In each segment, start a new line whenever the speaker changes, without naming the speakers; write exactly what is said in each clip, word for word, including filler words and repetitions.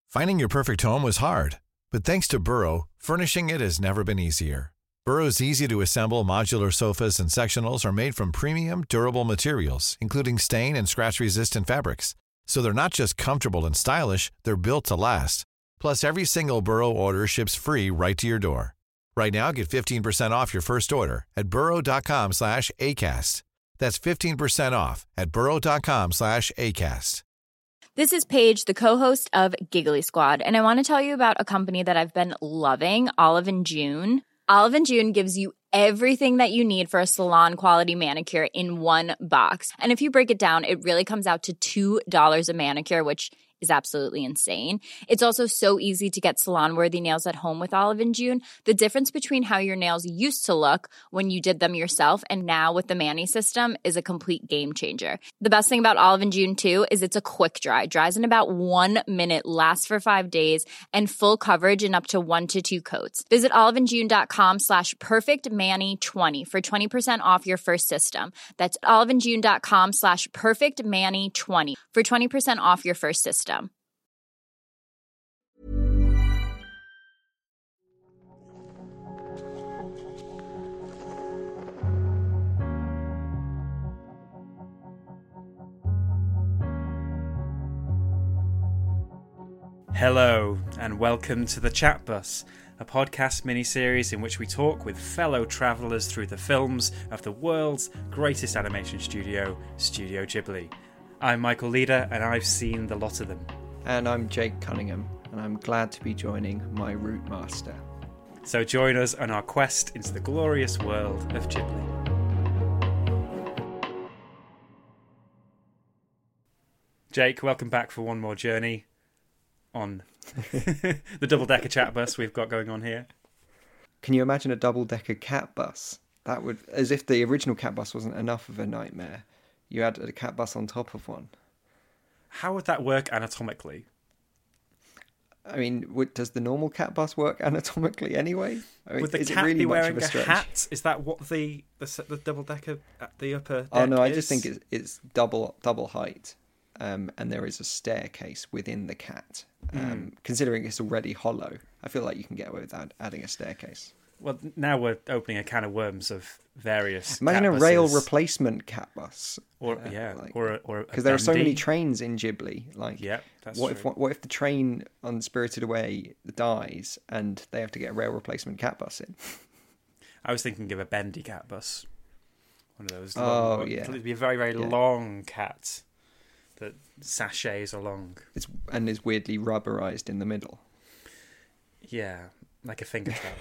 Finding your perfect home was hard, but thanks to Burrow, furnishing it has never been easier. Burrow's easy-to-assemble modular sofas and sectionals are made from premium, durable materials, including stain and scratch-resistant fabrics. So they're not just comfortable and stylish, they're built to last. Plus, every single Burrow order ships free right to your door. Right now, get fifteen percent off your first order at burrow.com slash ACAST. That's fifteen percent off at burrow.com slash ACAST.
This is Paige, the co-host of Giggly Squad, and I want to tell you about a company that I've been loving, Olive and June. Olive and June gives you everything that you need for a salon-quality manicure in one box. And if you break it down, it really comes out to two dollars a manicure, which is absolutely insane. It's also so easy to get salon-worthy nails at home with Olive and June. The difference between how your nails used to look when you did them yourself and now with the Mani system is a complete game changer. The best thing about Olive and June, too, is it's a quick dry. Dries in about one minute, lasts for five days, and full coverage in up to one to two coats. Visit oliveandjune.com slash perfectmani20 for twenty percent off your first system. That's oliveandjune.com slash perfectmani20 for twenty percent off your first system.
Hello, and welcome to The Chat Bus, a podcast mini-series in which we talk with fellow travellers through the films of the world's greatest animation studio, Studio Ghibli. I'm Michael Leader, and I've seen the lot of them.
And I'm Jake Cunningham, and I'm glad to be joining my route master.
So join us on our quest into the glorious world of Ghibli. Jake, welcome back for one more journey on the double-decker chat bus we've got going on here.
Can you imagine a double-decker cat bus? That would, as if the original cat bus wasn't enough of a nightmare. You add a cat bus on top of one.
How would that work anatomically?
I mean, would, does the normal cat bus work anatomically anyway? I mean,
would the
is
cat
it really
be
much
wearing
of a,
a
stretch?
hat? Is that what the the, the double decker at the upper deck
Oh no, I
is?
just think it's, it's double double height, um, and there is a staircase within the cat. Um, mm. Considering it's already hollow, I feel like you can get away without adding a staircase.
Well, now we're opening a can of worms of various.
Imagine
cat
a rail
buses.
replacement cat bus,
or
uh,
yeah,
like,
or a, or
because there are so many trains in Ghibli. Like,
yeah, that's
what
true.
if what, what if the train on Spirited Away dies and they have to get a rail replacement cat bus in?
I was thinking of a bendy cat bus, one of those.
Oh
long,
yeah,
it'd be a very very
yeah.
long cat that sachets along.
It's and is weirdly rubberized in the middle.
Yeah, like a finger trap.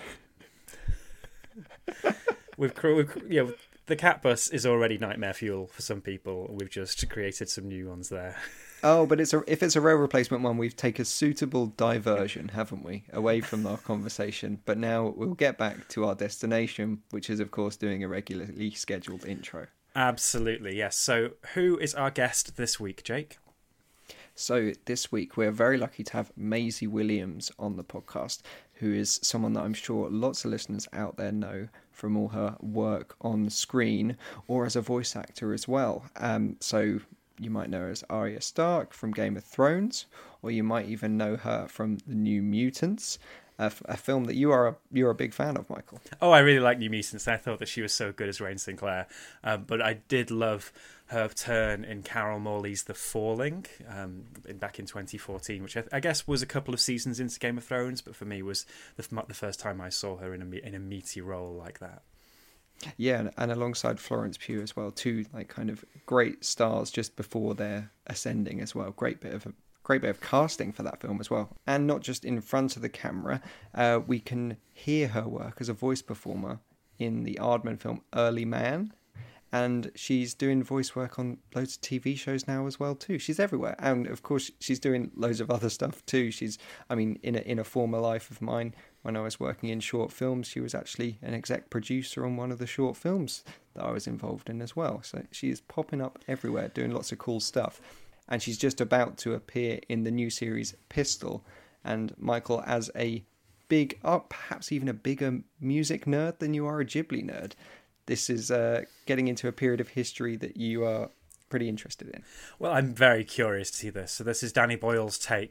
we've, we've yeah, the cat bus is already nightmare fuel for some people. We've just created some new ones there.
Oh, but it's a, if it's a rail replacement one, we've taken a suitable diversion, haven't we, away from our conversation. But now we'll get back to our destination, which is, of course, doing a regularly scheduled intro.
Absolutely, yes. So who is our guest this week, Jake?
So this week we're very lucky to have Maisie Williams on the podcast, who is someone that I'm sure lots of listeners out there know from all her work on screen or as a voice actor as well. Um, so you might know her as Arya Stark from Game of Thrones, or you might even know her from The New Mutants, a, f- a film that you are a, you're a big fan of, Michael.
Oh, I really like New Mutants. I thought that she was so good as Rain Sinclair, um, but I did love her turn in Carol Morley's The Falling um, in, back in twenty fourteen, which I, I guess was a couple of seasons into Game of Thrones, but for me was the, the first time I saw her in a in a meaty role like that.
Yeah, and, and alongside Florence Pugh as well, two like kind of great stars just before their ascending as well. Great bit of a great bit of casting for that film as well, and not just in front of the camera. Uh, we can hear her work as a voice performer in the Aardman film Early Man. And she's doing voice work on loads of T V shows now as well too. She's everywhere, and of course she's doing loads of other stuff too. She's, I mean, in a in a former life of mine, when I was working in short films, she was actually an exec producer on one of the short films that I was involved in as well. So she is popping up everywhere, doing lots of cool stuff. And she's just about to appear in the new series Pistol. And Michael, as a big, oh, perhaps even a bigger music nerd than you are a Ghibli nerd, this is uh, getting into a period of history that you are pretty interested in.
Well, I'm very curious to see this. So this is Danny Boyle's take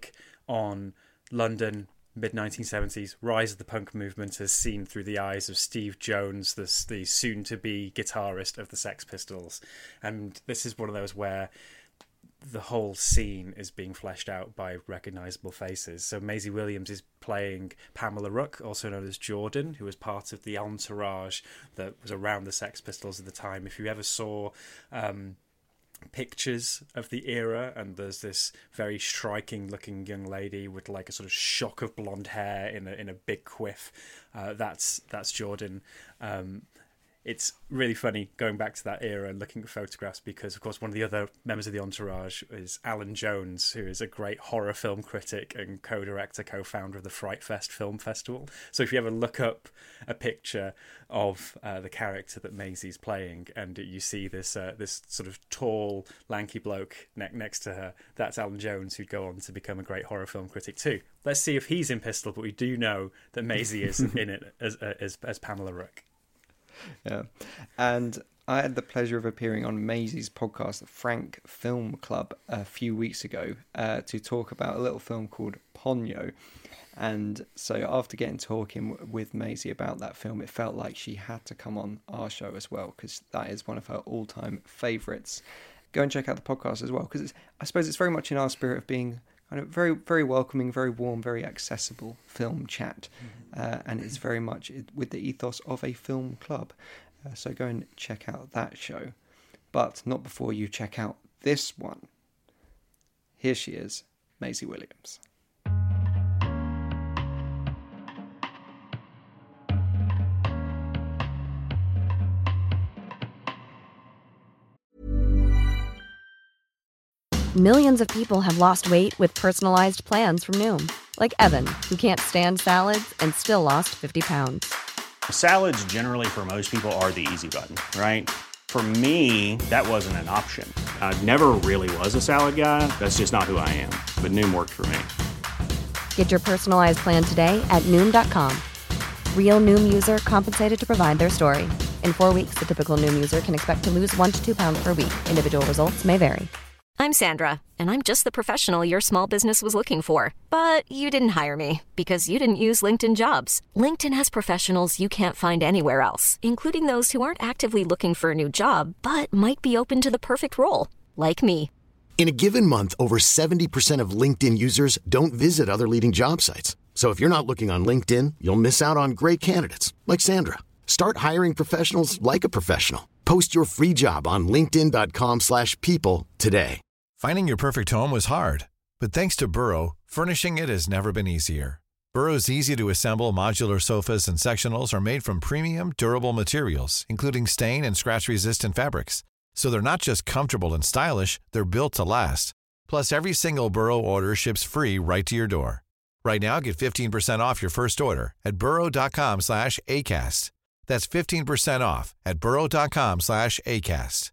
on London, mid nineteen seventies, rise of the punk movement as seen through the eyes of Steve Jones, the, the soon-to-be guitarist of the Sex Pistols. And this is one of those where the whole scene is being fleshed out by recognisable faces. So Maisie Williams is playing Pamela Rook, also known as Jordan, who was part of the entourage that was around the Sex Pistols at the time. If you ever saw um, pictures of the era, and there's this very striking looking young lady with like a sort of shock of blonde hair in a in a big quiff, uh, that's that's Jordan. Um, It's really funny going back to that era and looking at photographs because, of course, one of the other members of the entourage is Alan Jones, who is a great horror film critic and co-director, co-founder of the Fright Fest Film Festival. So if you ever look up a picture of uh, the character that Maisie's playing and you see this uh, this sort of tall, lanky bloke ne- next to her, that's Alan Jones, who'd go on to become a great horror film critic too. Let's see if he's in Pistol, but we do know that Maisie is in it as, as, as Pamela Rook.
Yeah, and I had the pleasure of appearing on Maisie's podcast, Frank Film Club, a few weeks ago uh, to talk about a little film called Ponyo. And so after getting talking with Maisie about that film, it felt like she had to come on our show as well, because that is one of her all-time favourites. Go and check out the podcast as well, because I suppose it's very much in our spirit of being kind of very, very welcoming, very warm, very accessible film chat. Uh, and it's very much with the ethos of a film club. Uh, so go and check out that show. But not before you check out this one. Here she is, Maisie Williams.
Millions of people have lost weight with personalized plans from Noom. Like Evan, who can't stand salads and still lost fifty pounds.
Salads generally for most people are the easy button, right? For me, that wasn't an option. I never really was a salad guy. That's just not who I am. But Noom worked for me.
Get your personalized plan today at Noom dot com. Real Noom user compensated to provide their story. In four weeks, the typical Noom user can expect to lose one to two pounds per week. Individual results may vary.
I'm Sandra, and I'm just the professional your small business was looking for. But you didn't hire me because you didn't use LinkedIn Jobs. LinkedIn has professionals you can't find anywhere else, including those who aren't actively looking for a new job, but might be open to the perfect role, like me.
In a given month, over seventy percent of LinkedIn users don't visit other leading job sites. So if you're not looking on LinkedIn, you'll miss out on great candidates like Sandra. Start hiring professionals like a professional. Post your free job on linkedin dot com slash people today.
Finding your perfect home was hard, but thanks to Burrow, furnishing it has never been easier. Burrow's easy-to-assemble modular sofas and sectionals are made from premium, durable materials, including stain and scratch-resistant fabrics. So they're not just comfortable and stylish, they're built to last. Plus, every single Burrow order ships free right to your door. Right now, get fifteen percent off your first order at burrow dot com slash acast. That's fifteen percent off at burrow dot com slash acast.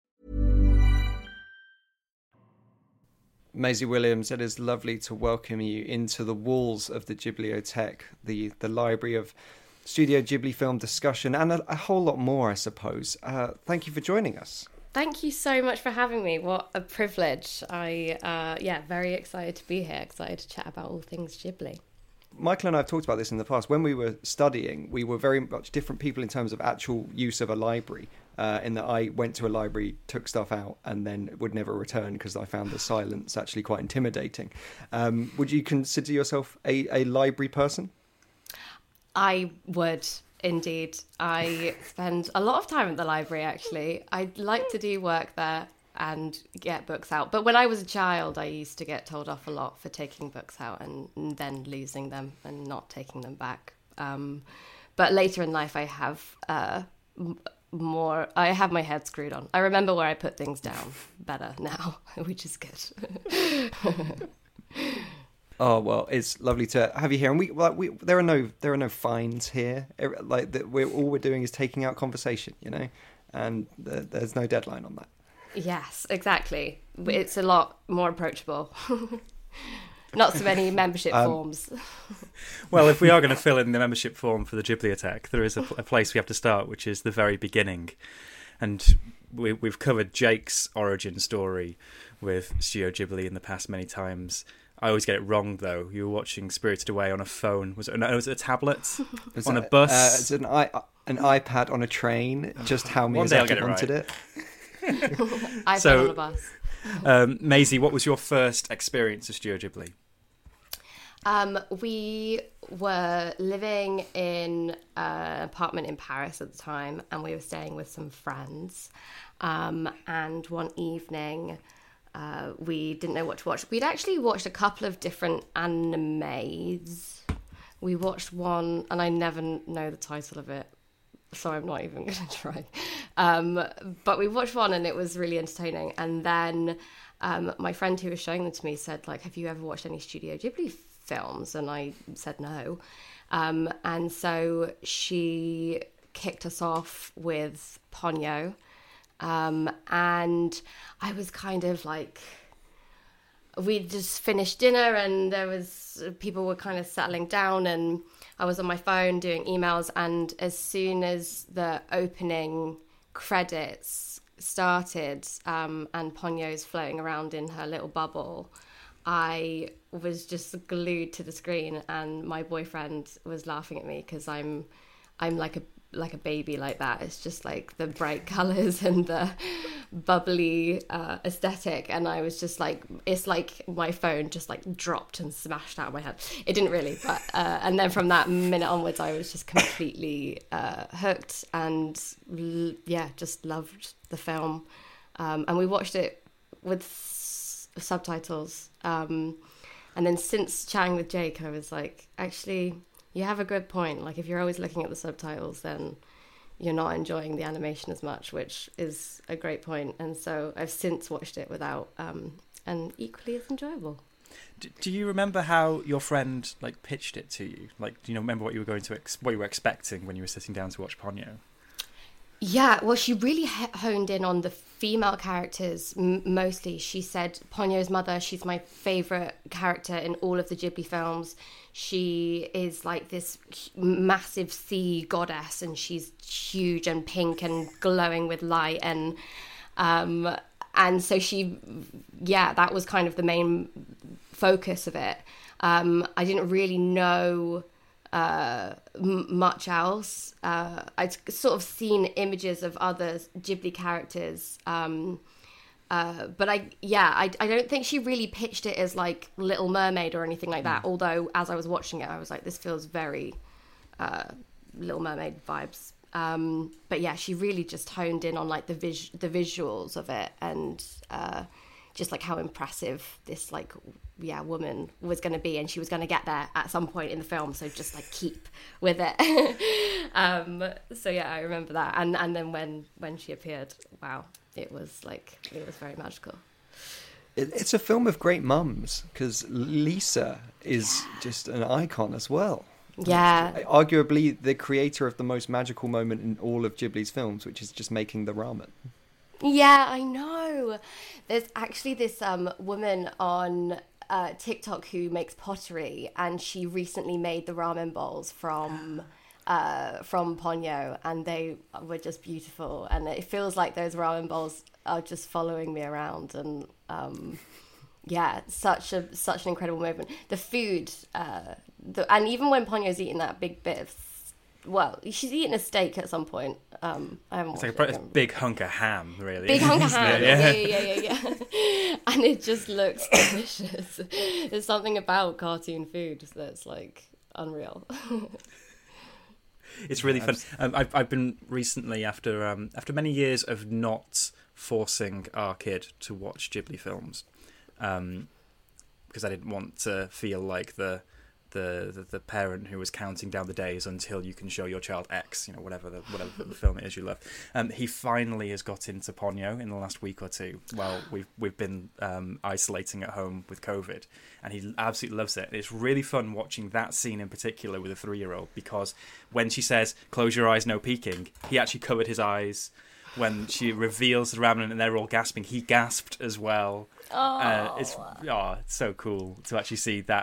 Maisie Williams, it is lovely to welcome you into the walls of the Ghibliotheque, the, the library of Studio Ghibli film discussion, and a, a whole lot more, I suppose. Uh, thank you for joining us.
Thank you so much for having me. What a privilege. I, uh, yeah, very excited to be here, excited to chat about all things Ghibli.
Michael and I have talked about this in the past. When we were studying, we were very much different people in terms of actual use of a library. Uh, in that I went to a library, took stuff out, and then would never return because I found the silence actually quite intimidating. Um, would you consider yourself a, a library person?
I would, indeed. I spend a lot of time at the library, actually. I like to do work there and get books out. But when I was a child, I used to get told off a lot for taking books out and, and then losing them and not taking them back. Um, but later in life, I have... Uh, more I have my head screwed on. I remember where I put things down better now, which is good.
Oh well, it's lovely to have you here, and we, like, we there are no there are no fines here. Like that, we're all we're doing is taking out conversation, you know, and the, there's no deadline on that.
Yes, exactly. It's a lot more approachable. Not so many membership um, forms.
Well, if we are going to fill in the membership form for the Ghibliotheque, there is a, a place we have to start, which is the very beginning. And we, we've covered Jake's origin story with Studio Ghibli in the past many times. I always get it wrong, though. You were watching Spirited Away on a phone. Was it, no, was it a tablet?
Was
on
it,
a bus?
Uh, it's an, i an iPad on a train, just how Miyazaki wanted it.
iPad
so,
on a bus.
um, Maisie, what was your first experience of Studio Ghibli?
Um, we were living in an apartment in Paris at the time, and we were staying with some friends. Um, and one evening, uh, we didn't know what to watch. We'd actually watched a couple of different animes. We watched one, and I never know the title of it, so I'm not even going to try. Um, but we watched one, and it was really entertaining. And then um, my friend who was showing them to me said, like, have you ever watched any Studio Ghibli films? And I said no. Um, and so she kicked us off with Ponyo. Um, and I was kind of like, we just finished dinner and there was, people were kind of settling down and I was on my phone doing emails, and as soon as the opening credits started, um, and Ponyo's floating around in her little bubble, I was just glued to the screen, and my boyfriend was laughing at me because I'm, I'm like a like a baby like that. It's just like the bright colours and the bubbly uh, aesthetic, and I was just like, it's like my phone just like dropped and smashed out of my head. It didn't really, but uh, and then from that minute onwards, I was just completely uh, hooked, and l- yeah, just loved the film. Um, and we watched it with s- subtitles. Um, and then since chatting with Jake, I was like, actually, you have a good point. Like, if you're always looking at the subtitles, then you're not enjoying the animation as much, which is a great point. And so I've since watched it without, um, and equally as enjoyable.
Do, do you remember how your friend like pitched it to you? Like, do you know, remember what you were going to ex- what you were expecting when you were sitting down to watch Ponyo?
Yeah, well, she really honed in on the female characters m- mostly. She said Ponyo's mother, she's my favourite character in all of the Ghibli films. She is like this massive sea goddess, and she's huge and pink and glowing with light. And um, and so she, yeah, that was kind of the main focus of it. Um, I didn't really know uh m- much else. uh I'd sort of seen images of other Ghibli characters, um uh but I yeah I, I don't think she really pitched it as like Little Mermaid or anything like that, mm. although as I was watching it I was like, this feels very uh Little Mermaid vibes. Um but yeah, she really just honed in on like the vis- the visuals of it, and uh just like how impressive this like yeah woman was going to be, and she was going to get there at some point in the film, so just like keep with it. um so yeah, I remember that, and and then when when she appeared, wow, it was like, it was very magical.
It, it's a film of great mums, because Lisa is just an icon as well.
Yeah,
arguably the creator of the most magical moment in all of Ghibli's films, which is just making the ramen.
Yeah, I know. There's actually this um, woman on uh, TikTok who makes pottery, and she recently made the ramen bowls from uh, from Ponyo, and they were just beautiful. And it feels like those ramen bowls are just following me around. And um, yeah, such a such an incredible moment. The food, uh, the, and even when Ponyo's eating that big bit of, well, she's eating a steak at some point. Um, I haven't
it's
watched
like a
it,
big hunk of ham, really.
Big hunk of ham,
yeah.
yeah, yeah, yeah, yeah, yeah. And it just looks delicious. There's something about cartoon food that's like unreal.
It's really fun. Um, I've I've been recently, after um, after many years of not forcing our kid to watch Ghibli films, um, because I didn't want to feel like the. The, the the parent who was counting down the days until you can show your child X, you know, whatever the whatever the film it is you love. Um, he finally has got into Ponyo in the last week or two. Well, we've we've been um, isolating at home with COVID, and he absolutely loves it. It's really fun watching that scene in particular with a three-year-old, because when she says "close your eyes, no peeking," he actually covered his eyes. When she reveals the ramen and they're all gasping, he gasped as well.
Oh,
uh, it's oh, it's so cool to actually see that.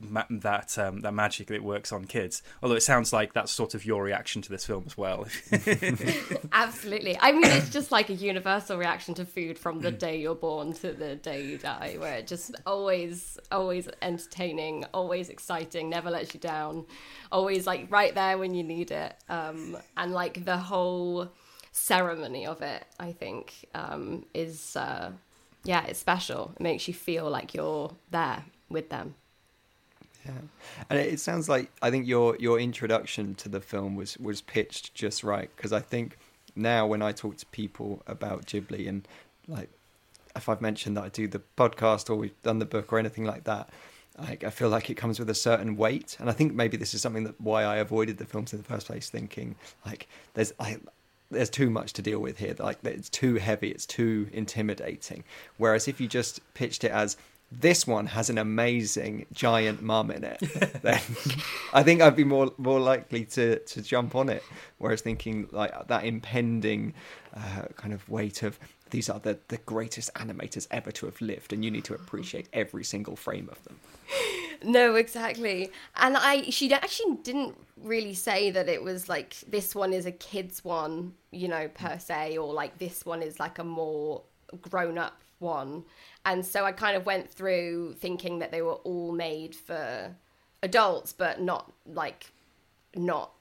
ma- that um, that magic that works on kids. Although it sounds like that's sort of your reaction to this film as well.
Absolutely. I mean, it's just like a universal reaction to food from the day you're born to the day you die, where it just always, always entertaining, always exciting, never lets you down, always like right there when you need it. Um, and like the whole ceremony of it, I think, um, is, uh, yeah, it's special. It makes you feel like you're there with them.
Yeah, and it sounds like I think your your introduction to the film was was pitched just right, because I think now when I talk to people about Ghibli, and like if I've mentioned that I do the podcast or we've done the book or anything like that, like I feel like it comes with a certain weight, and I think maybe this is something that why I avoided the films in the first place, thinking like there's I. there's too much to deal with here. Like it's too heavy, it's too intimidating. Whereas if you just pitched it as this one has an amazing giant mum in it, then I think I'd be more more likely to to jump on it. Whereas thinking like that impending uh, kind of weight of these are the, the greatest animators ever to have lived, and you need to appreciate every single frame of them.
No, exactly. And I, she actually didn't really say that it was like, this one is a kid's one, you know, per se, or like this one is like a more grown up one. And so I kind of went through thinking that they were all made for adults, but not like, not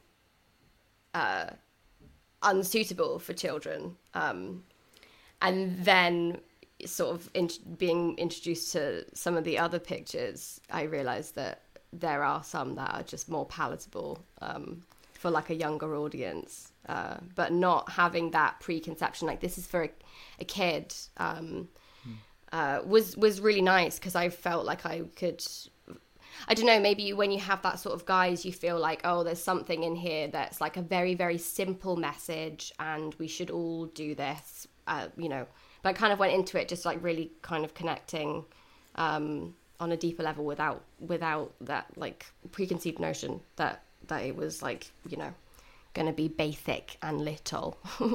uh, unsuitable for children. Um, and then sort of in, being introduced to some of the other pictures, I realized that there are some that are just more palatable um, for like a younger audience, uh, but not having that preconception, like this is for a, a kid, um, hmm. uh, was, was really nice, because I felt like I could, I don't know, maybe when you have that sort of guise, you feel like, oh, there's something in here that's like a very, very simple message and we should all do this, uh, you know. But I kind of went into it just like really kind of connecting um, on a deeper level without without that like preconceived notion that that it was like, you know, going to be basic and little.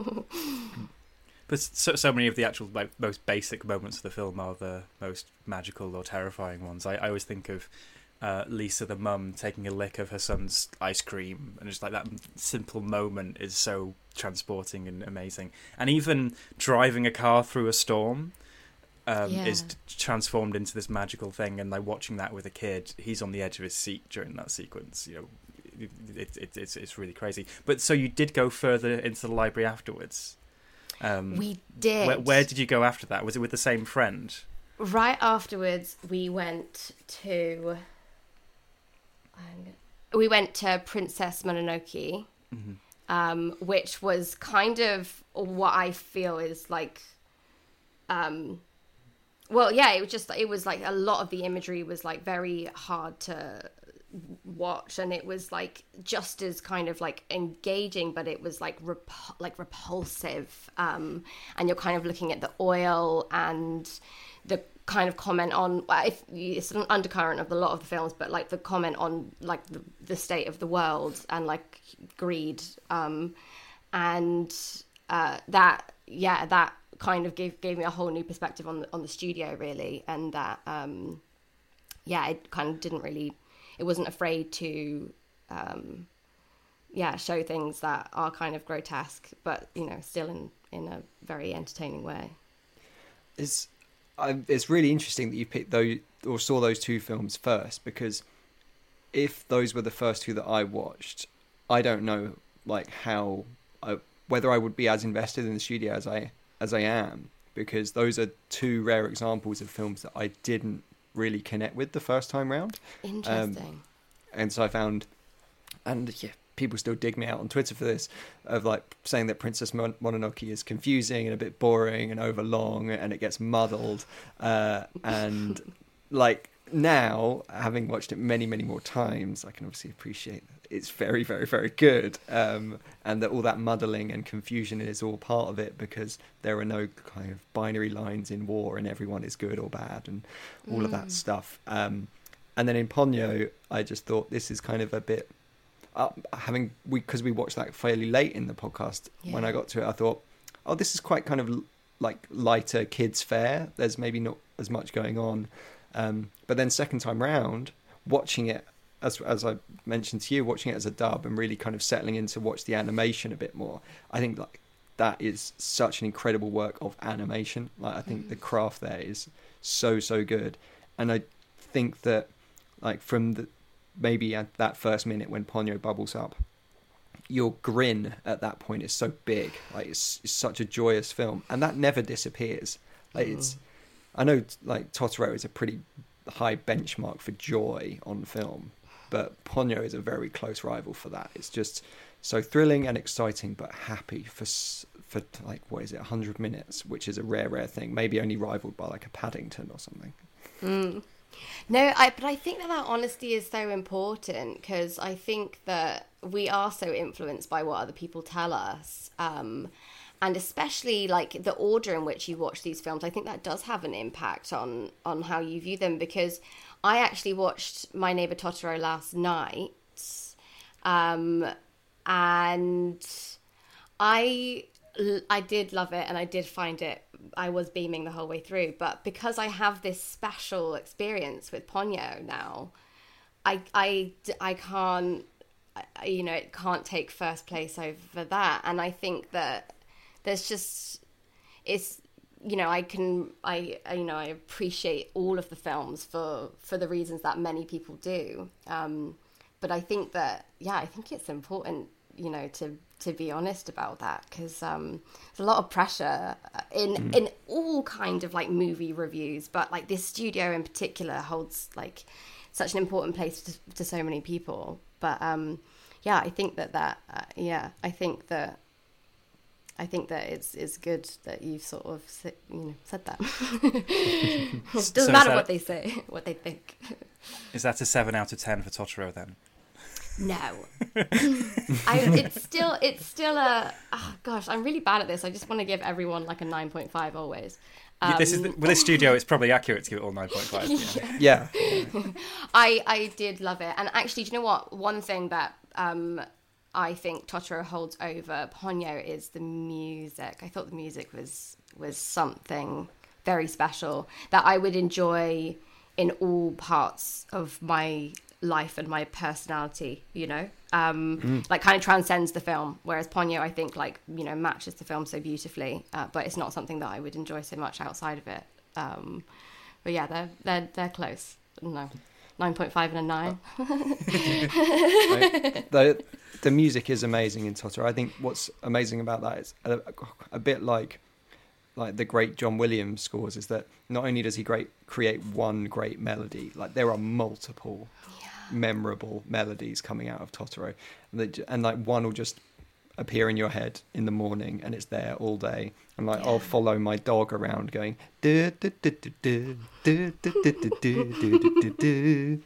But so, so many of the actual like most basic moments of the film are the most magical or terrifying ones. I, I always think of uh, Lisa, the mum, taking a lick of her son's ice cream, and just like that simple moment is so transporting and amazing. And even driving a car through a storm um, yeah. is transformed into this magical thing. And like watching that with a kid, he's on the edge of his seat during that sequence. You know, it, it, it's it's really crazy. But so you did go further into the library afterwards. Um,
we did.
Where, where did you go after that? Was it with the same friend?
Right afterwards, we went to. We went to Princess Mononoke. Mm-hmm. Um, which was kind of what I feel is like, um, well, yeah, it was just, it was like a lot of the imagery was like very hard to watch, and it was like just as kind of like engaging, but it was like rep- like repulsive, um, and you're kind of looking at the oil and the kind of comment on, if it's an undercurrent of a lot of the films, but like the comment on like the, the state of the world and like greed, um, and uh, that yeah that kind of gave gave me a whole new perspective on the, on the studio really, and that um, yeah it kind of didn't really, it wasn't afraid to um, yeah show things that are kind of grotesque, but you know still in in a very entertaining way.
Is I, it's really interesting that you picked those or saw those two films first, because if those were the first two that I watched, I don't know like how I, whether I would be as invested in the studio as I as I am, because those are two rare examples of films that I didn't really connect with the first time round.
Interesting.
Um, and so I found, and yeah, people still dig me out on Twitter for this, of like saying that Princess Mon- Mononoke is confusing and a bit boring and overlong and it gets muddled. Uh, and like now, having watched it many, many more times, I can obviously appreciate that it's very, very, very good. Um, and that all that muddling and confusion is all part of it, because there are no kind of binary lines in war and everyone is good or bad and all mm. of that stuff. Um, and then in Ponyo, I just thought this is kind of a bit... Uh, having we because we watched that fairly late in the podcast. Yeah. When I got to it, I thought, oh, this is quite kind of like lighter kids fare. There's maybe not as much going on, um, but then second time round, watching it, as as I mentioned to you, watching it as a dub and really kind of settling in to watch the animation a bit more, I think like that is such an incredible work of animation. Like I think mm-hmm. the craft there is so so good, and I think that like from the maybe at that first minute when Ponyo bubbles up, your grin at that point is so big. Like it's, it's such a joyous film, and that never disappears. Like mm. it's, I know like Totoro is a pretty high benchmark for joy on film, but Ponyo is a very close rival for that. It's just so thrilling and exciting, but happy for for like what is it, one hundred minutes, which is a rare rare thing. Maybe only rivaled by like a Paddington or something.
Mm. No, I but I think that that honesty is so important, because I think that we are so influenced by what other people tell us, um, and especially like the order in which you watch these films. I think that does have an impact on on how you view them, because I actually watched My Neighbor Totoro last night, um, and I I did love it, and I did find it, I was beaming the whole way through. But because I have this special experience with Ponyo now, I, I, I can't, you know, it can't take first place over that. And I think that there's just, it's, you know, I can, I, you know, I appreciate all of the films for, for the reasons that many people do. Um, but I think that, yeah, I think it's important, you know, to to be honest about that, because um, there's a lot of pressure in mm. in all kind of like movie reviews, but like this studio in particular holds like such an important place to, to so many people. But um, yeah, I think that that uh, yeah, I think that I think that it's it's good that you've sort of you know said that. It doesn't so matter that, what they say, what they think.
Is that a seven out of ten for Totoro then?
No, I, it's still it's still a oh gosh. I'm really bad at this. I just want to give everyone like a nine point five always. Um,
yeah, this is the, with this studio. It's probably accurate to give it all nine point five.
Yeah.
yeah. I I did love it, and actually, do you know what? One thing that um I think Totoro holds over Ponyo is the music. I thought the music was was something very special that I would enjoy in all parts of my life and my personality, you know, um mm. like kind of transcends the film, whereas Ponyo I think like you know matches the film so beautifully, uh, but it's not something that I would enjoy so much outside of it. Um but yeah, they're they're they're close. No, nine point five and a nine.
the the music is amazing in Totoro. I think what's amazing about that is a, a bit like like the great John Williams scores, is that not only does he great create one great melody, like there are multiple yeah. memorable melodies coming out of Totoro, and, they, and like one will just appear in your head in the morning and it's there all day, and like yeah. I'll follow my dog around going do do do do do do do do do do do.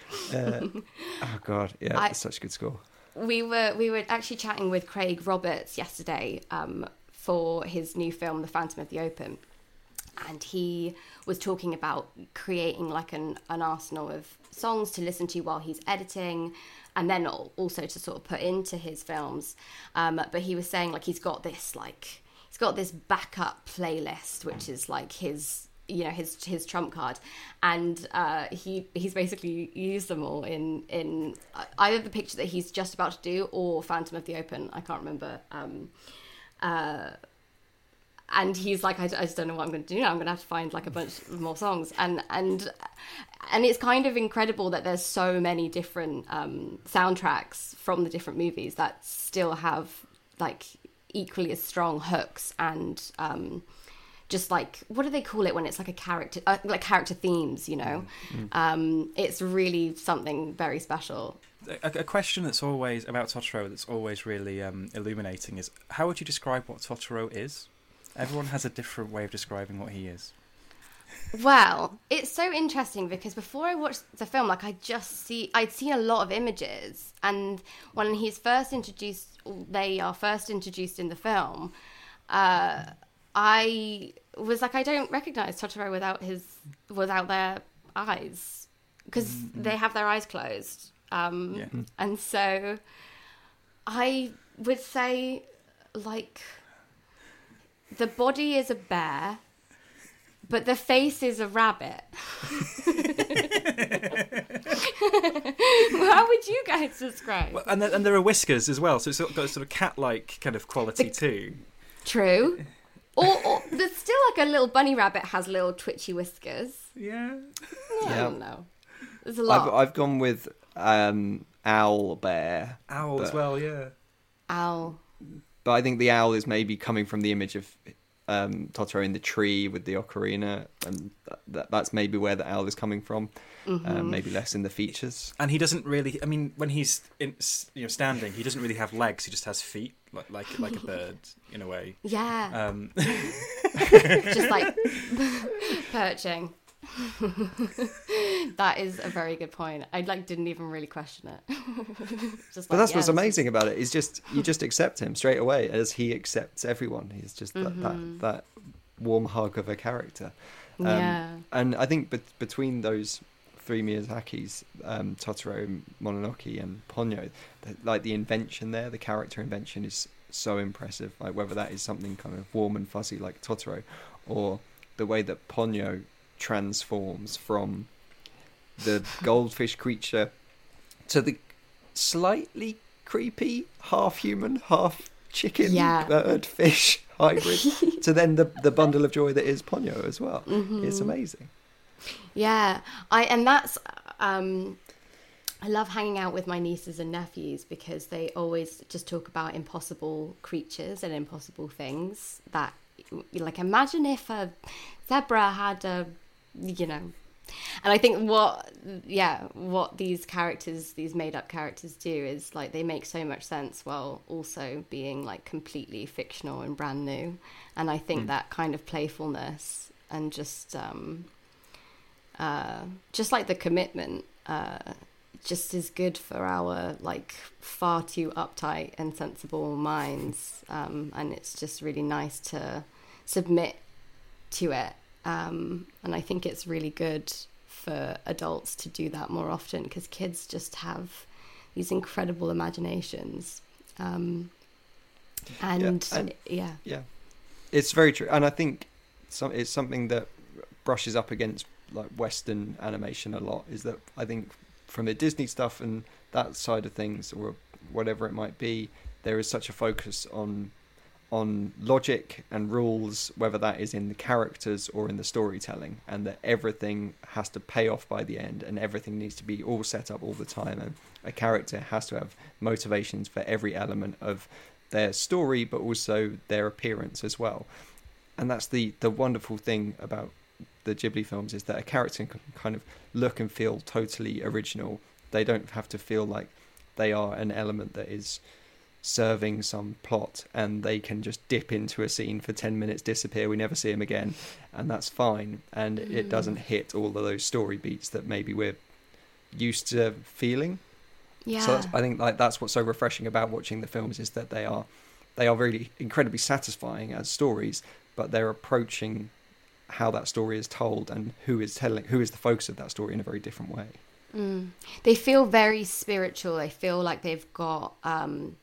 Oh god, yeah, I, it's such a good score.
We were we were actually chatting with Craig Roberts yesterday um for his new film, The Phantom of the Open. And he was talking about creating like an, an arsenal of songs to listen to while he's editing, and then also to sort of put into his films. Um, but he was saying like he's got this like he's got this backup playlist, which is like his you know his his trump card, and uh, he he's basically used them all in in either the picture that he's just about to do or Phantom of the Open. I can't remember. Um, Uh, and he's like, I, I just don't know what I'm going to do now. I'm going to have to find like a bunch of more songs, and and and it's kind of incredible that there's so many different um, soundtracks from the different movies that still have like equally as strong hooks and um, just like what do they call it when it's like a character uh, like character themes, you know? Mm-hmm. Um, it's really something very special.
A, a question that's always about Totoro that's always really um, illuminating is, how would you describe what Totoro is? Everyone has a different way of describing what he is.
Well, it's so interesting because before I watched the film, like I just see, I'd seen a lot of images, and when he's first introduced, they are first introduced in the film, uh, I was like, I don't recognize Totoro without his, without their eyes, because mm-hmm. they have their eyes closed. Um, yeah. And so I would say, like, the body is a bear, but the face is a rabbit. How would you guys describe?
Well, and there, and there are whiskers as well, so it's got a sort of cat-like kind of quality too.
True. Or, or there's still like a little bunny rabbit has little twitchy whiskers.
Yeah.
I
Yeah.
don't know. There's a lot.
I've, I've gone with um, owl bear.
Owl
but,
as well, yeah.
Owl.
But I think the owl is maybe coming from the image of um, Totoro in the tree with the ocarina, and that, that's maybe where the owl is coming from.
Mm-hmm.
Um, maybe less in the features.
And he doesn't really. I mean, when he's in, you know, standing, he doesn't really have legs. He just has feet, like like like a bird in a way.
Yeah.
Um.
Just like perching. That is a very good point. I like didn't even really question it. Just
But
like,
that's
yeah,
what's
this
amazing about it. Is just you just accept him straight away, as he accepts everyone. He's just that
Mm-hmm.
that, that warm hug of a character. Um,
Yeah.
And I think be- between those three Miyazakis, um, Totoro, Mononoke, and Ponyo, the, like the invention there, the character invention is so impressive. Like whether that is something kind of warm and fuzzy like Totoro, or the way that Ponyo transforms from the goldfish creature to the slightly creepy half human, half chicken,
Yeah.
bird, fish hybrid, to then the the bundle of joy that is Ponyo as well.
Mm-hmm.
It's amazing.
Yeah, I and that's um, I love hanging out with my nieces and nephews because they always just talk about impossible creatures and impossible things. That, like, imagine if a zebra had a, you know, and I think what, yeah, what these characters, these made-up characters do is like they make so much sense while also being like completely fictional and brand new. And I think mm. that kind of playfulness and just. Um, Uh, just like the commitment uh, just is good for our like far too uptight and sensible minds, um, and it's just really nice to submit to it, um, and I think it's really good for adults to do that more often because kids just have these incredible imaginations, um, and,
yeah, and
yeah
yeah it's very true, and I think some, it's something that brushes up against like Western animation a lot, is that I think from the Disney stuff and that side of things, or whatever it might be, there is such a focus on on logic and rules, whether that is in the characters or in the storytelling, and that everything has to pay off by the end and everything needs to be all set up all the time, and a character has to have motivations for every element of their story but also their appearance as well. And that's the the wonderful thing about the Ghibli films, is that a character can kind of look and feel totally original. They don't have to feel like they are an element that is serving some plot, and they can just dip into a scene for ten minutes, disappear, we never see them again, and that's fine. And mm. it doesn't hit all of those story beats that maybe we're used to feeling.
Yeah.
So that's, I think like that's what's so refreshing about watching the films, is that they are they are really incredibly satisfying as stories, but they're approaching how that story is told and who is telling, who is the focus of that story in a very different way.
Mm. They feel very spiritual. They feel like they've got, um,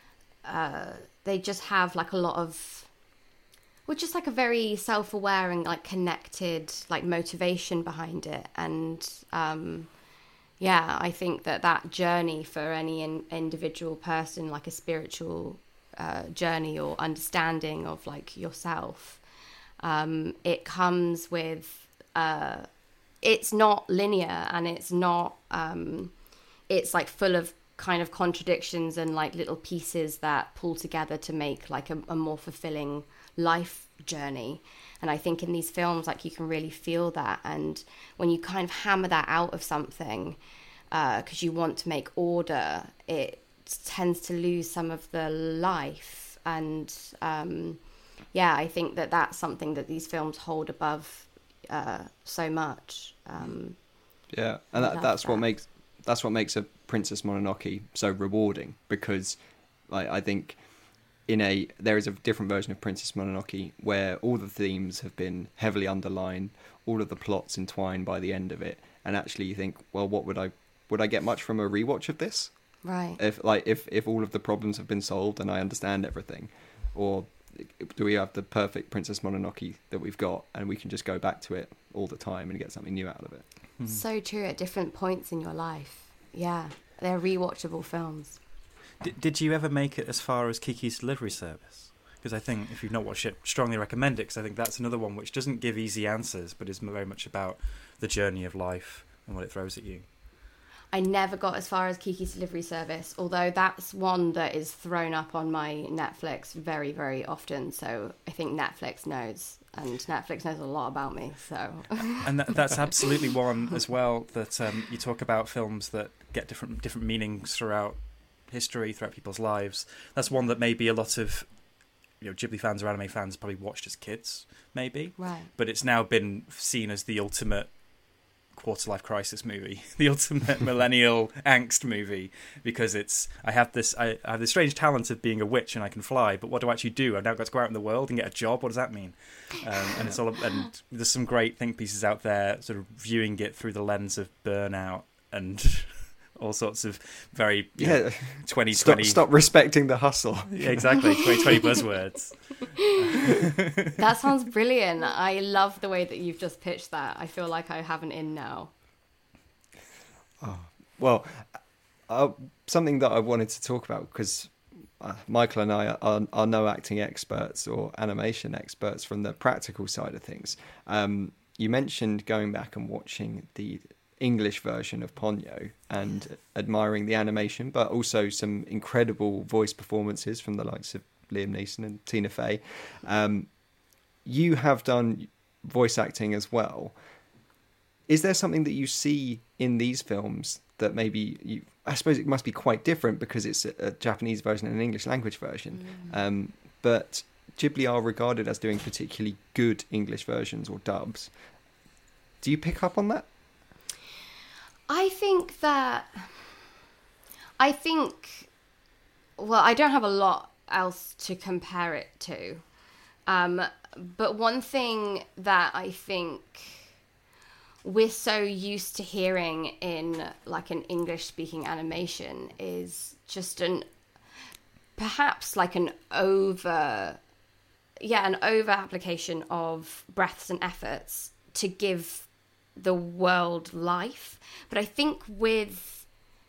uh, they just have like a lot of, well, just like a very self-aware and like connected, like motivation behind it. And um, yeah, I think that that journey for any in- individual person, like a spiritual uh, journey or understanding of like yourself, Um, it comes with, uh, it's not linear, and it's not, um, it's like full of kind of contradictions and like little pieces that pull together to make like a, a more fulfilling life journey. And I think in these films, like you can really feel that. And when you kind of hammer that out of something, because uh, you want to make order, it tends to lose some of the life. And, um, yeah, I think that that's something that these films hold above uh, so much. Um,
yeah, and that, that's that. what makes that's what makes a Princess Mononoke so rewarding, because, like, I think in a there is a different version of Princess Mononoke where all the themes have been heavily underlined, all of the plots entwined by the end of it, and actually you think, well, what would I would I get much from a rewatch of this?
Right.
If like if if all of the problems have been solved and I understand everything, or do we have the perfect Princess Mononoke that we've got and we can just go back to it all the time and get something new out of it?
Hmm. So true at different points in your life. Yeah, they're rewatchable films.
Did, did you ever make it as far as Kiki's Delivery Service? Because I think if you've not watched it, strongly recommend it, because I think that's another one which doesn't give easy answers, but is very much about the journey of life and what it throws at you.
I never got as far as Kiki's Delivery Service, although that's one that is thrown up on my Netflix very, very often. So I think Netflix knows, and Netflix knows a lot about me. So,
and that, that's absolutely one as well that um, you talk about films that get different different meanings throughout history, throughout people's lives. That's one that maybe a lot of you know Ghibli fans or anime fans probably watched as kids, maybe.
Right.
But it's now been seen as the ultimate quarter-life crisis movie, the ultimate millennial angst movie, because it's I have this I, I have this strange talent of being a witch and I can fly, but what do I actually do? I've now got to go out in the world and get a job. What does that mean? Um, and it's all and there's some great think pieces out there, sort of viewing it through the lens of burnout and all sorts of very yeah know, twenty twenty
stop, stop respecting the hustle.
Yeah, exactly, twenty twenty buzzwords.
That sounds brilliant. I love the way that you've just pitched that. I feel like I have an in now.
Oh, well, uh, something that I wanted to talk about, because uh, Michael and I are, are no acting experts or animation experts from the practical side of things. Um, you mentioned going back and watching the English version of Ponyo and admiring the animation, but also some incredible voice performances from the likes of Liam Neeson and Tina Fey. Um, you have done voice acting as well. Is there something that you see in these films that maybe you, I suppose it must be quite different because it's a, a Japanese version and an English language version, mm. um, but Ghibli are regarded as doing particularly good English versions or dubs. Do you pick up on that?
I think that, I think, well, I don't have a lot else to compare it to. Um, but one thing that I think we're so used to hearing in like an English speaking animation is just an, perhaps like an over, yeah, an over application of breaths and efforts to give the world life. But I think with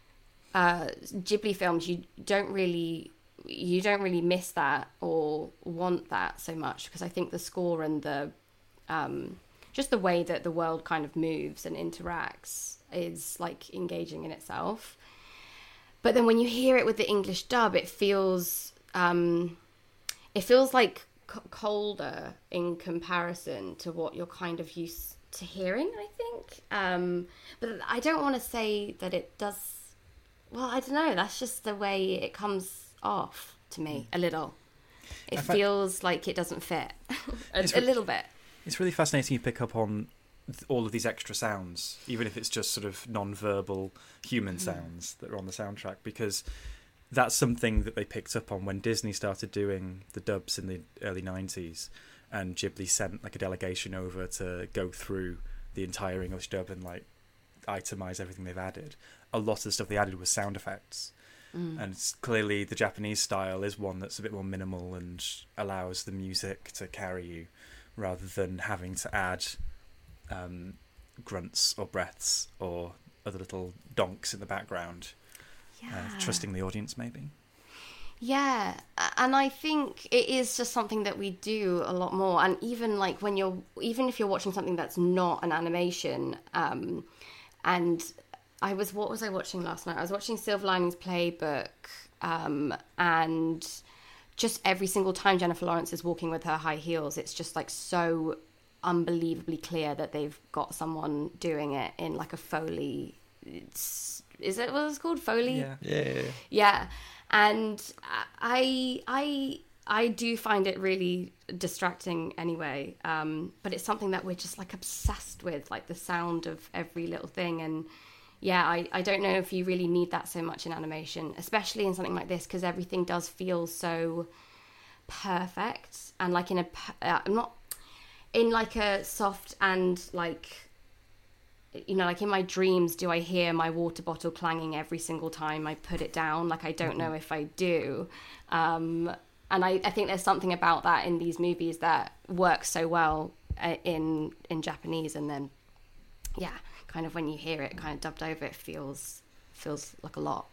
uh, Ghibli films, you don't really you don't really miss that or want that so much, because I think the score and the um, just the way that the world kind of moves and interacts is like engaging in itself. But then when you hear it with the English dub, it feels um, it feels like c- colder in comparison to what you're kind of used to hearing, I think. Um, but I don't want to say that it does. Well, I don't know. That's just the way it comes off to me a little. It fact, feels like it doesn't fit a, a little bit.
It's really fascinating you pick up on all of these extra sounds, even if it's just sort of non-verbal human sounds that are on the soundtrack, because that's something that they picked up on when Disney started doing the dubs in the early nineties, and Ghibli sent like a delegation over to go through the entire English dub and like itemize everything they've added. A lot of the stuff they added was sound effects. Mm. And it's clearly the Japanese style is one that's a bit more minimal and allows the music to carry you rather than having to add um, grunts or breaths or other little donks in the background. Yeah. Uh, trusting the audience, maybe.
Yeah, and I think it is just something that we do a lot more. And even like when you're, even if you're watching something that's not an animation, um, and I was, what was I watching last night? I was watching Silver Linings Playbook, um, and just every single time Jennifer Lawrence is walking with her high heels, it's just like so unbelievably clear that they've got someone doing it in like a Foley. It's, is it what it's called? Foley?
Yeah.
Yeah. Yeah.
Yeah. And I, I, I do find it really distracting anyway. Um, but it's something that we're just like obsessed with, like the sound of every little thing. And yeah, I, I don't know if you really need that so much in animation, especially in something like this, because everything does feel so perfect and like in a, uh, not in like a soft and like, you know, like in my dreams, do I hear my water bottle clanging every single time I put it down? Like, I don't know if I do. Um, and I, I think there's something about that in these movies that works so well uh, in in Japanese. And then yeah, kind of when you hear it kind of dubbed over, it feels feels like a lot.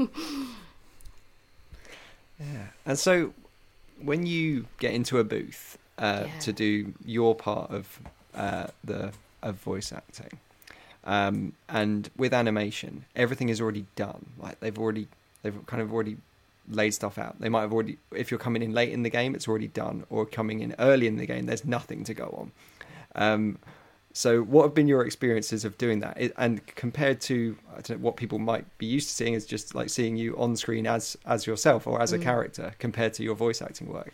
Yeah. And so when you get into a booth uh,
Yeah.
to do your part of uh, the of voice acting, um, and with animation, everything is already done. Like they've already, they've kind of already laid stuff out. They might have already, if you're coming in late in the game, it's already done, or coming in early in the game, there's nothing to go on. Um, so what have been your experiences of doing that? It, and compared to I don't know, what people might be used to seeing is just like seeing you on screen as as yourself or as a
Mm.
character compared to your voice acting work.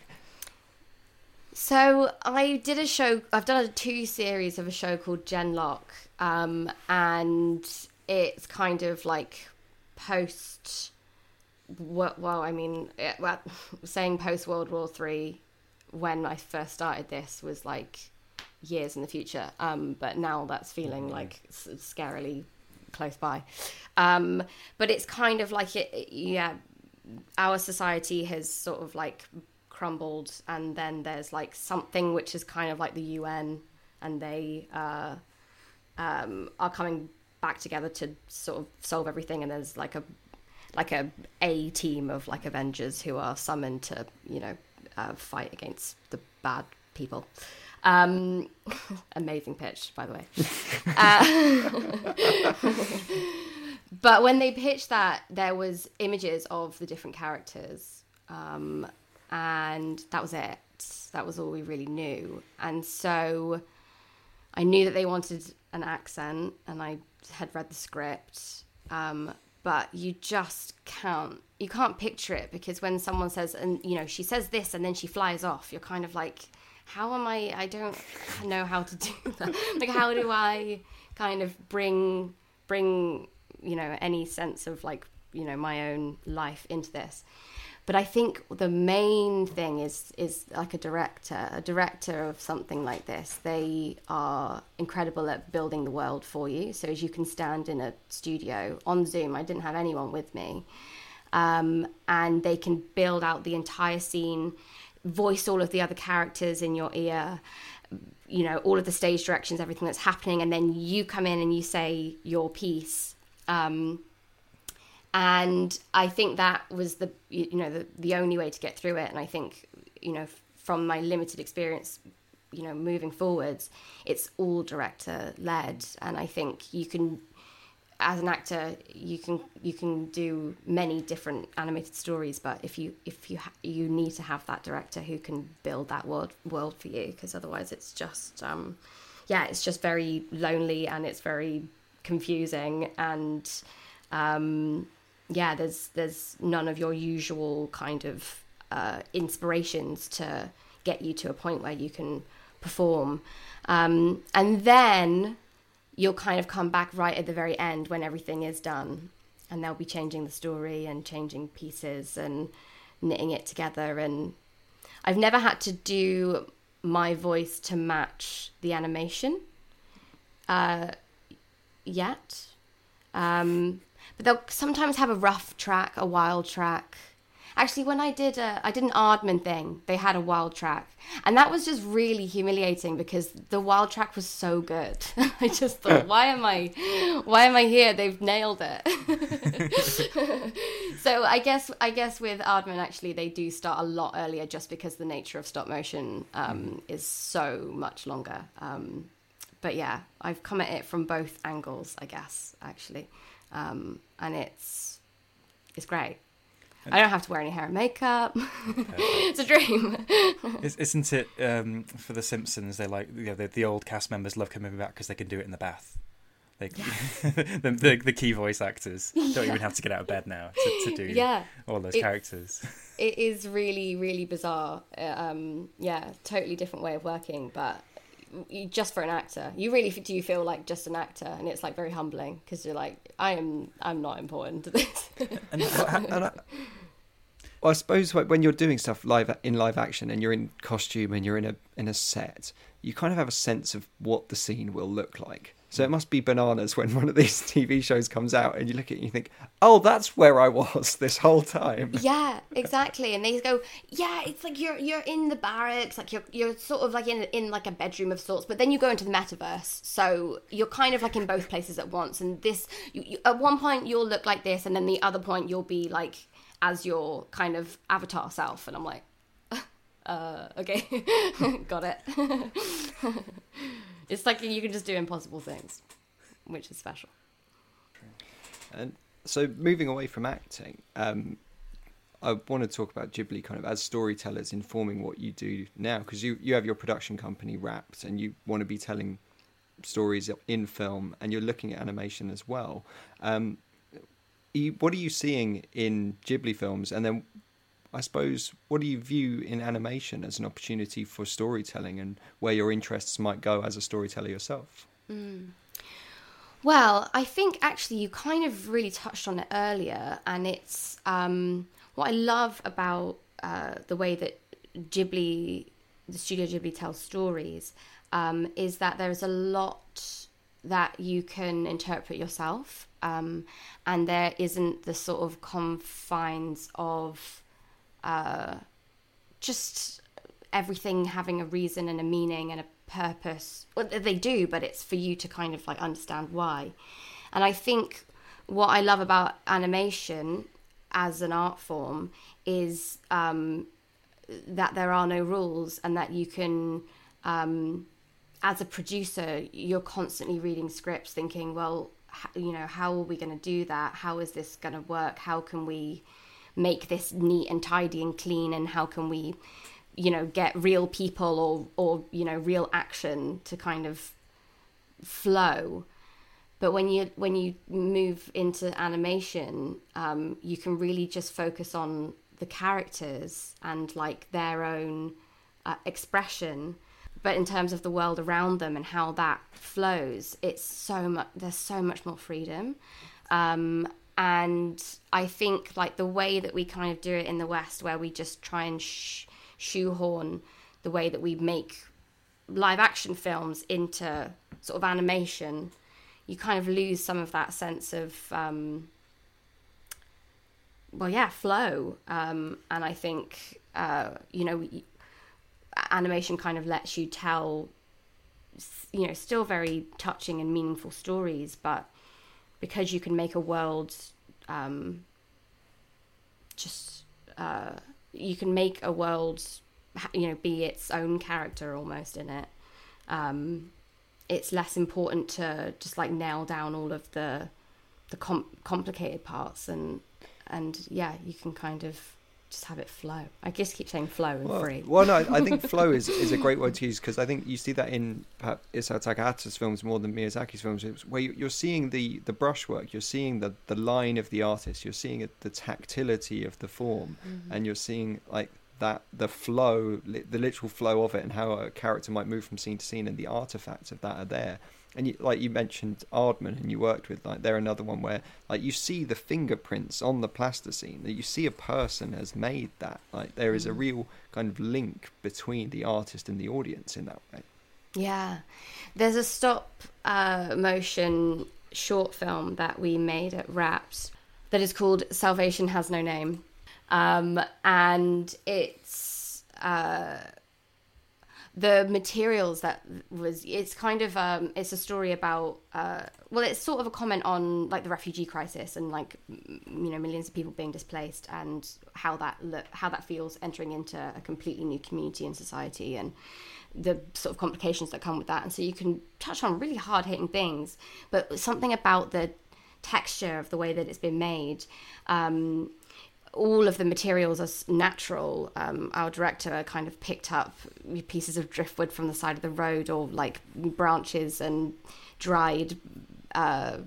So I did a show, I've done a two series of a show called Genlock, um, and it's kind of like post, well, well I mean, it, well, saying post World War Three when I first started this was like years in the future, um, but now that's feeling like s- scarily close by. Um, but it's kind of like, it, yeah, our society has sort of like crumbled, and then there's like something which is kind of like the U N, and they uh, um, are coming back together to sort of solve everything, and there's like a like a A team of like Avengers who are summoned to, you know, uh, fight against the bad people. Um, amazing pitch, by the way. Uh, but when they pitched that, there was images of the different characters, um, and that was it. That was all we really knew. And so I knew that they wanted an accent, and I had read the script, um, but you just can't, you can't picture it, because when someone says, and you know, she says this and then she flies off, you're kind of like, how am I, I don't know how to do that. Like, how do I kind of bring, bring, you know, any sense of like, you know, my own life into this? But I think the main thing is is like a director, a director of something like this. They are incredible at building the world for you. So as you can stand in a studio on Zoom, I didn't have anyone with me, um, and they can build out the entire scene, voice all of the other characters in your ear, you know, all of the stage directions, everything that's happening, and then you come in and you say your piece. Um, And I think that was the, you know, the, the only way to get through it. And I think, you know, from my limited experience, you know, moving forwards, it's all director led. And I think you can, as an actor, you can you can do many different animated stories. But if you if you ha- you need to have that director who can build that world world for you, because otherwise it's just, um, yeah, it's just very lonely, and it's very confusing, and um, yeah, there's there's none of your usual kind of uh, inspirations to get you to a point where you can perform. Um, and then you'll kind of come back right at the very end when everything is done, and they'll be changing the story and changing pieces and knitting it together. And I've never had to do my voice to match the animation uh, yet. Um, but they'll sometimes have a rough track, a wild track. Actually, when I did a, I did an Aardman thing, they had a wild track. And that was just really humiliating, because the wild track was so good. I just thought, why am I, why am I here? They've nailed it. So I guess, I guess with Aardman, actually, they do start a lot earlier, just because the nature of stop motion um, is so much longer. Um, but yeah, I've come at it from both angles, I guess, actually. Um, and it's, it's great. I don't have to wear any hair and makeup. It's a dream.
Isn't it, um, for The Simpsons, they like, you know, the, the old cast members love coming back because they can do it in the bath. They, yeah. the, the the key voice actors don't yeah. even have to get out of bed now to, to do yeah. all those
it,
characters.
It is really, really bizarre. Um, yeah, totally different way of working, but just for an actor, you really do you feel like just an actor, and it's like very humbling, because you're like, I am, I'm not important to this.
and, and I, well, I suppose when you're doing stuff live in live action, and you're in costume and you're in a in a set, you kind of have a sense of what the scene will look like. So it must be bananas when one of these T V shows comes out and you look at it and you think, oh, that's where I was this whole time.
Yeah, exactly. And they go, yeah, it's like you're you're in the barracks, like you're you're sort of like in in like a bedroom of sorts, but then you go into the metaverse, so you're kind of like in both places at once. And this, you, you, at one point you'll look like this, and then the other point you'll be like as your kind of avatar self. And I'm like, uh, okay, got it. It's like you can just do impossible things, which is special.
And so moving away from acting, um, I want to talk about Ghibli kind of as storytellers informing what you do now, because you, you have your production company Wrapped and you want to be telling stories in film and you're looking at animation as well. Um, you, what are you seeing in Ghibli films? And then I suppose, what do you view in animation as an opportunity for storytelling and where your interests might go as a storyteller yourself?
Mm. Well, I think actually you kind of really touched on it earlier, and it's um, what I love about uh, the way that Ghibli, the Studio Ghibli tells stories, um, is that there's a lot that you can interpret yourself, um, and there isn't the sort of confines of uh, just everything having a reason and a meaning and a purpose. Well, they do, but it's for you to kind of like understand why. And I think what I love about animation as an art form is um, that there are no rules, and that you can, um, as a producer, you're constantly reading scripts thinking, well, h- you know, how are we going to do that? How is this going to work? How can we make this neat and tidy and clean? And how can we, you know, get real people or, or, you know, real action to kind of flow? But when you when you move into animation, um, you can really just focus on the characters and like their own uh, expression. But in terms of the world around them and how that flows, it's so much. There's so much more freedom. Um, and I think like the way that we kind of do it in the West, where we just try and sh- shoehorn the way that we make live action films into sort of animation, you kind of lose some of that sense of, um, well, yeah, flow. Um, and I think, uh, you know, animation kind of lets you tell, you know, still very touching and meaningful stories, but because you can make a world, um, just, uh, you can make a world, you know, be its own character almost in it. Um, it's less important to just like nail down all of the the com- complicated parts, and and yeah, you can kind of just have it flow. I just keep saying flow and
well,
free.
Well, no, I think flow is, is a great word to use, because I think you see that in perhaps Isao Takahata's films more than Miyazaki's films, where you're seeing the, the brushwork, you're seeing the, the line of the artist, you're seeing the tactility of the form, mm-hmm. and you're seeing like that the flow, the literal flow of it, and how a character might move from scene to scene, and the artifacts of that are there. And you, like you mentioned Aardman, and you worked with, like, they're another one where like you see the fingerprints on the plasticine, that you see a person has made that. Like there is a real kind of link between the artist and the audience in that way.
Yeah, there's a stop uh, motion short film that we made at Wrapped that is called Salvation Has No Name, um, and it's. Uh, The materials that was, it's kind of, um, it's a story about, uh, well, it's sort of a comment on like the refugee crisis and like, you know, millions of people being displaced, and how that look, how that feels entering into a completely new community and society, and the sort of complications that come with that. And so you can touch on really hard hitting things, but something about the texture of the way that it's been made, um, all of the materials are natural. Um, our director kind of picked up pieces of driftwood from the side of the road, or like branches and dried, uh,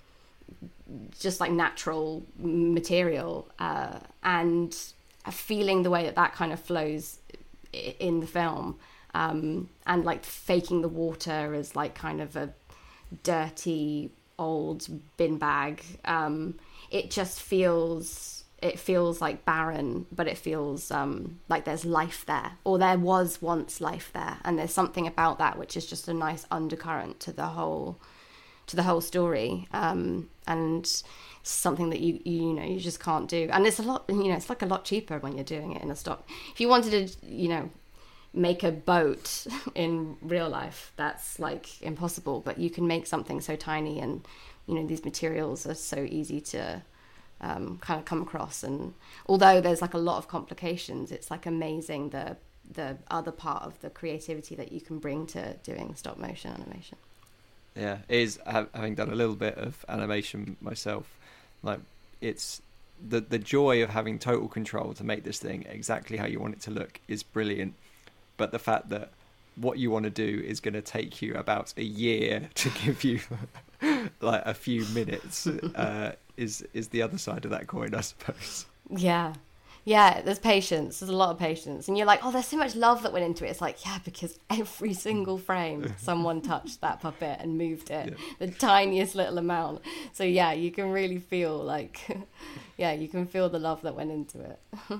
just like natural material, uh, and feeling the way that that kind of flows in the film, um, and like faking the water as like kind of a dirty old bin bag. Um, it just feels... It feels like barren, but it feels um, like there's life there, or there was once life there. And there's something about that which is just a nice undercurrent to the whole to the whole story, um, and something that you, you you know you just can't do. And it's a lot, you know, it's like a lot cheaper when you're doing it in a stop. If you wanted to, you know, make a boat in real life, that's like impossible. But you can make something so tiny, and you know these materials are so easy to um, kind of come across. And although there's like a lot of complications, it's like amazing the the other part of the creativity that you can bring to doing stop motion animation.
Yeah, it is, having done a little bit of animation myself, like it's the the joy of having total control to make this thing exactly how you want it to look is brilliant. But the fact that what you want to do is going to take you about a year to give you like a few minutes uh, is is the other side of that coin, I suppose.
Yeah. Yeah, there's patience. There's a lot of patience. And you're like, oh, there's so much love that went into it. It's like, yeah, because every single frame, someone touched that puppet and moved it, yeah. the tiniest little amount. So, yeah, you can really feel like, yeah, you can feel the love that went into it.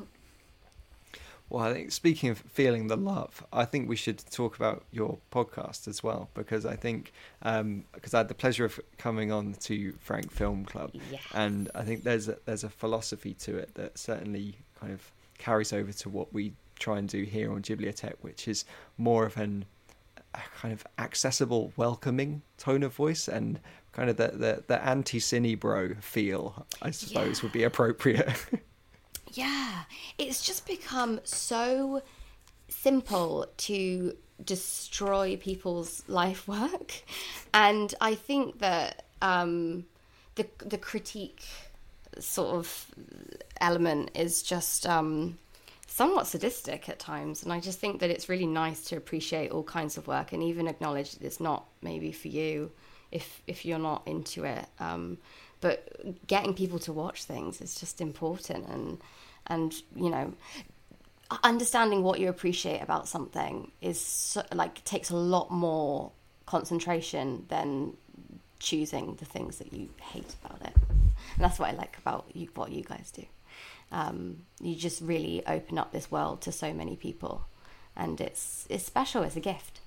Well, I think speaking of feeling the love, I think we should talk about your podcast as well, because I think, um, because I had the pleasure of coming on to Frank Film Club,
yes.
and I think there's a, there's a philosophy to it that certainly kind of carries over to what we try and do here on Ghibliotheque, which is more of an a kind of accessible, welcoming tone of voice, and kind of the, the, the anti-cine bro feel, I suppose, yeah. would be appropriate.
Yeah, it's just become so simple to destroy people's life work. And I think that um, the the critique sort of element is just um, somewhat sadistic at times. And I just think that it's really nice to appreciate all kinds of work and even acknowledge that it's not maybe for you if if you're not into it. Um, but getting people to watch things is just important, and and you know, understanding what you appreciate about something is so, like takes a lot more concentration than choosing the things that you hate about it. And that's what I like about you, what you guys do. Um, you just really open up this world to so many people, and it's it's special. It's a gift.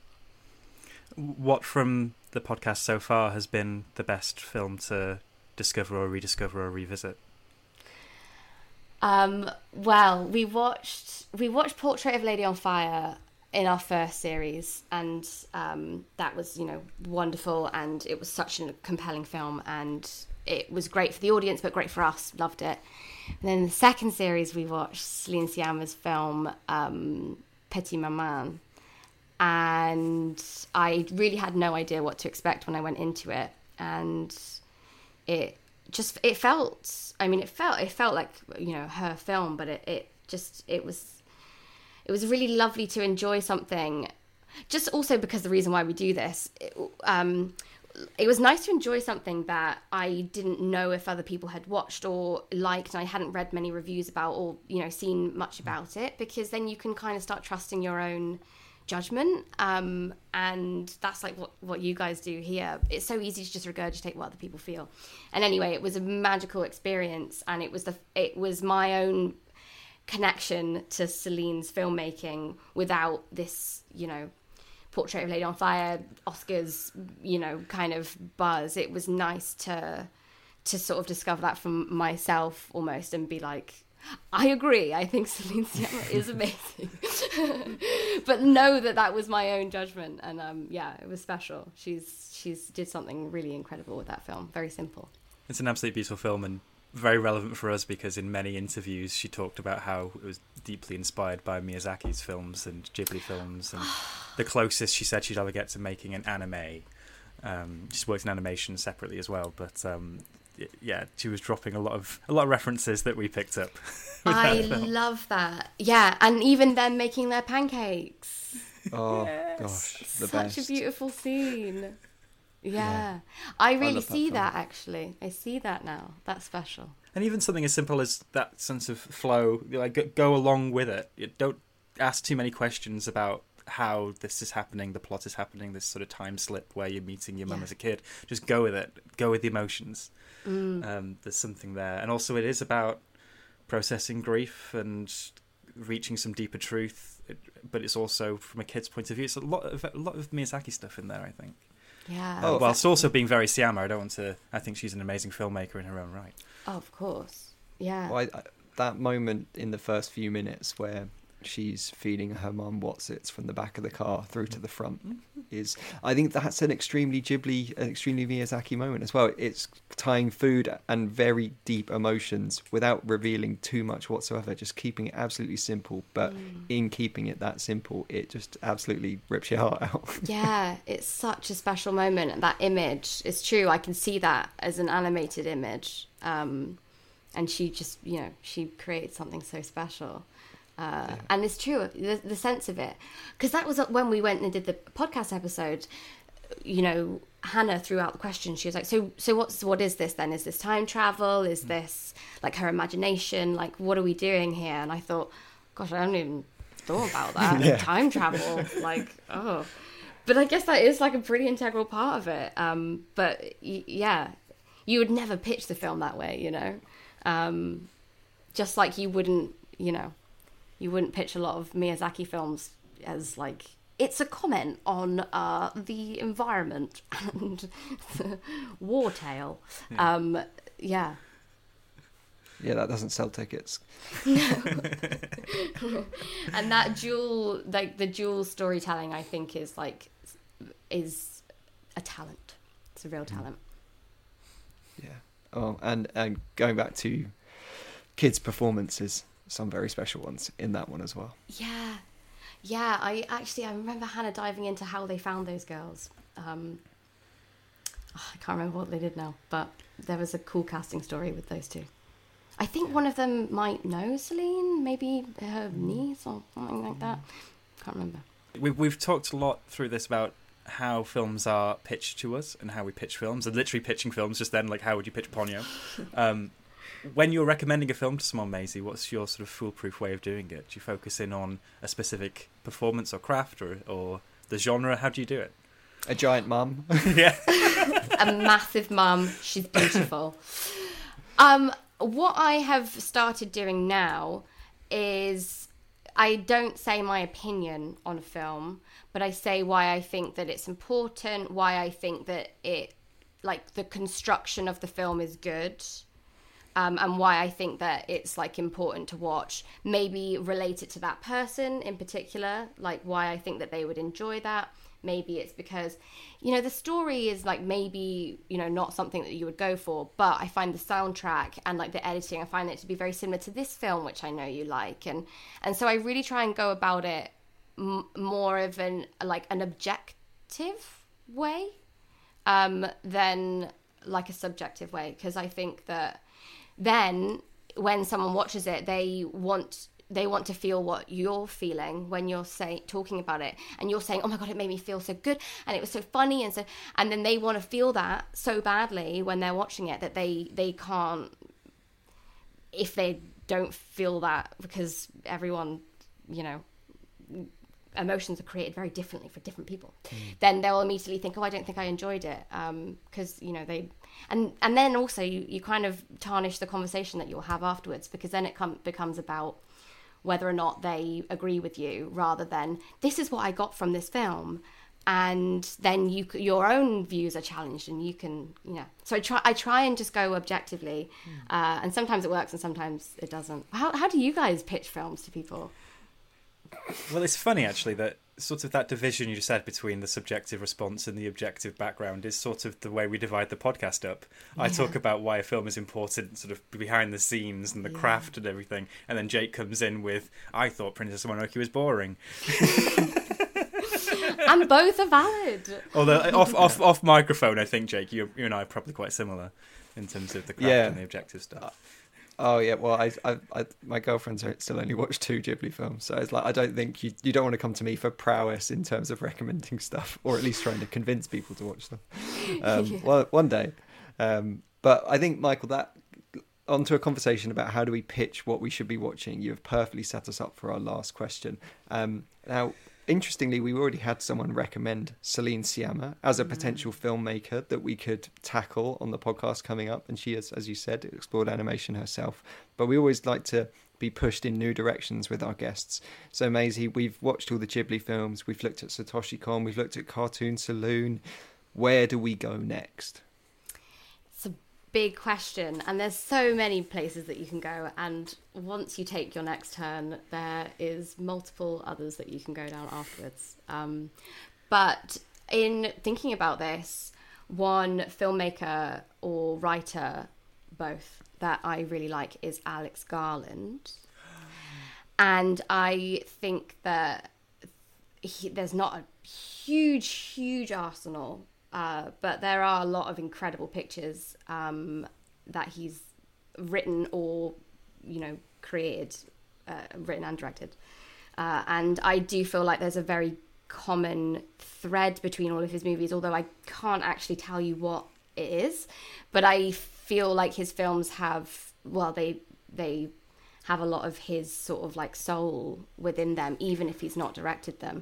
What from the podcast so far has been the best film to discover or rediscover or revisit?
Um, well, we watched we watched Portrait of a Lady on Fire in our first series, and um, that was, you know, wonderful, and it was such a compelling film, and it was great for the audience, but great for us. Loved it. And then in the second series, we watched Céline Sciamma's film um, Petit Maman, and I really had no idea what to expect when I went into it, and it just it felt I mean it felt it felt like, you know, her film, but it, it just it was it was really lovely to enjoy something, just also because the reason why we do this, it, um it was nice to enjoy something that I didn't know if other people had watched or liked, and I hadn't read many reviews about or, you know, seen much about it, because then you can kind of start trusting your own judgment, um, and that's like what, what you guys do here. It's so easy to just regurgitate what other people feel. And anyway, it was a magical experience, and it was the it was my own connection to Celine's filmmaking without this, you know, Portrait of a Lady on Fire, Oscars, you know, kind of buzz. It was nice to to sort of discover that from myself almost, and be like, I agree, I think Céline Sciamma is amazing. But know that that was my own judgment, and um, yeah, it was special. She's she's did something really incredible with that film. Very simple. It's
an absolutely beautiful film, and very relevant for us, because in many interviews she talked about how it was deeply inspired by Miyazaki's films and Ghibli films, and the closest she said she'd ever get to making an anime. Um, she's worked in animation separately as well, but um, yeah, she was dropping a lot of a lot of references that we picked up.
I love that. Yeah, and even them making their pancakes.
Oh
yes.
gosh, the
Such
best.
a beautiful scene. Yeah,
yeah.
I really
I
see
that,
that actually. I see that now. That's special.
And even something as simple as that sense of flow, like go along with it. You don't ask too many questions about how this is happening, the plot is happening, this sort of time slip where you're meeting your mum
Yeah.
as a kid. Just go with it. Go with the emotions.
Mm.
Um, there's something there. And also it is about processing grief and reaching some deeper truth. It, but it's also, from a kid's point of view, it's a lot of, a lot of Miyazaki stuff in there, I think.
Yeah.
Uh, whilst also being very Siama. I don't want to. I think she's an amazing filmmaker in her own right.
Oh, of course. Yeah.
Well, I, I, that moment in the first few minutes where she's feeding her mum Wotsits from the back of the car through to the front is, I think that's an extremely Ghibli, an extremely Miyazaki moment as well. It's tying food and very deep emotions without revealing too much whatsoever, just keeping it absolutely simple. But mm. in keeping it that simple, it just absolutely rips your heart out.
Yeah, it's such a special moment. That image, it's true. I can see that as an animated image. Um, and she just, you know, she creates something so special. Uh, yeah. And it's true, the, the sense of it. Because that was when we went and did the podcast episode, you know, Hannah threw out the question. She was like, so so what's what is this then? Is this time travel? Is this like her imagination? Like, what are we doing here? And I thought, gosh, I haven't even thought about that. yeah. Time travel. Like, oh. But I guess that is like a pretty integral part of it. Um, but y- yeah, you would never pitch the film that way, you know? Um, just like you wouldn't, you know, you wouldn't pitch a lot of Miyazaki films as like, it's a comment on uh, the environment and the war tale. Yeah. Um, yeah.
Yeah, that doesn't sell tickets.
And that dual, like the dual storytelling, I think is like, is a talent. It's a real talent.
Yeah. Oh, and, and going back to kids' performances, some very special ones in that one as well.
Yeah. Yeah, I actually, I remember Hannah diving into how they found those girls. Um, oh, I can't remember what they did now, but there was a cool casting story with those two. I think one of them might know Celine, maybe her niece or something like that. Can't remember.
We've, we've talked a lot through this about how films are pitched to us and how we pitch films, and literally pitching films just then, like how would you pitch Ponyo? Um, when you're recommending a film to someone, Maisie, what's your sort of foolproof way of doing it? Do you focus in on a specific performance or craft or, or the genre? How do you do it?
A giant mum.
Yeah.
A massive mum. She's beautiful. Um, what I have started doing now is I don't say my opinion on a film, but I say why I think that it's important, why I think that it, like, the construction of the film is good. Um, and why I think that it's like important to watch, maybe relate it to that person in particular, like why I think that they would enjoy that. Maybe it's because, you know, the story is like maybe, you know, not something that you would go for, but I find the soundtrack and like the editing, I find it to be very similar to this film, which I know you like. And, and so I really try and go about it m- more of an, like an objective way um, than like a subjective way. Because I think that then when someone watches it, they want they want to feel what you're feeling when you're say, talking about it, and you're saying, oh my God, it made me feel so good and it was so funny, and so and then they want to feel that so badly when they're watching it that they they can't, if they don't feel that, because everyone, you know, emotions are created very differently for different people, mm. then they'll immediately think, oh, I don't think I enjoyed it, because um, you know they and and then also you, you kind of tarnish the conversation that you'll have afterwards, because then it com- becomes about whether or not they agree with you, rather than this is what I got from this film, and then you your own views are challenged and you can, you know. So I try I try and just go objectively, mm. uh, and sometimes it works and sometimes it doesn't. How how do you guys pitch films to people?
Well, it's funny actually that sort of that division you just said between the subjective response and the objective background is sort of the way we divide the podcast up. Yeah. I talk about why a film is important, sort of behind the scenes and the yeah. craft and everything, and then Jake comes in with, I thought Princess Mononoke was boring.
And both are valid.
Although off off off microphone, I think Jake, you you and I are probably quite similar in terms of the craft yeah. and the objective stuff.
Oh yeah, well, I, I, I, my girlfriend's still only watched two Ghibli films, so it's like I don't think you, you don't want to come to me for prowess in terms of recommending stuff, or at least trying to convince people to watch them. Um, yeah. Well, one day, um, but I think Michael, that onto a conversation about how do we pitch what we should be watching. You have perfectly set us up for our last question. Um, now, interestingly, we already had someone recommend Celine Sciamma as a potential filmmaker that we could tackle on the podcast coming up. And she has, as you said, explored animation herself. But we always like to be pushed in new directions with our guests. So, Maisie, we've watched all the Ghibli films. We've looked at Satoshi Kon. We've looked at Cartoon Saloon. where do we go next?
It's a big question, and there's so many places that you can go, and once you take your next turn, there is multiple others that you can go down afterwards. Um, but in thinking about this, one filmmaker or writer, both, that I really like is Alex Garland. And I think that he, there's not a huge, huge arsenal, uh, but there are a lot of incredible pictures um, that he's written or, you know, created, uh, written and directed. Uh, and I do feel like there's a very common thread between all of his movies, although I can't actually tell you what it is. But I feel like his films have, well, they they have a lot of his sort of like soul within them, even if he's not directed them.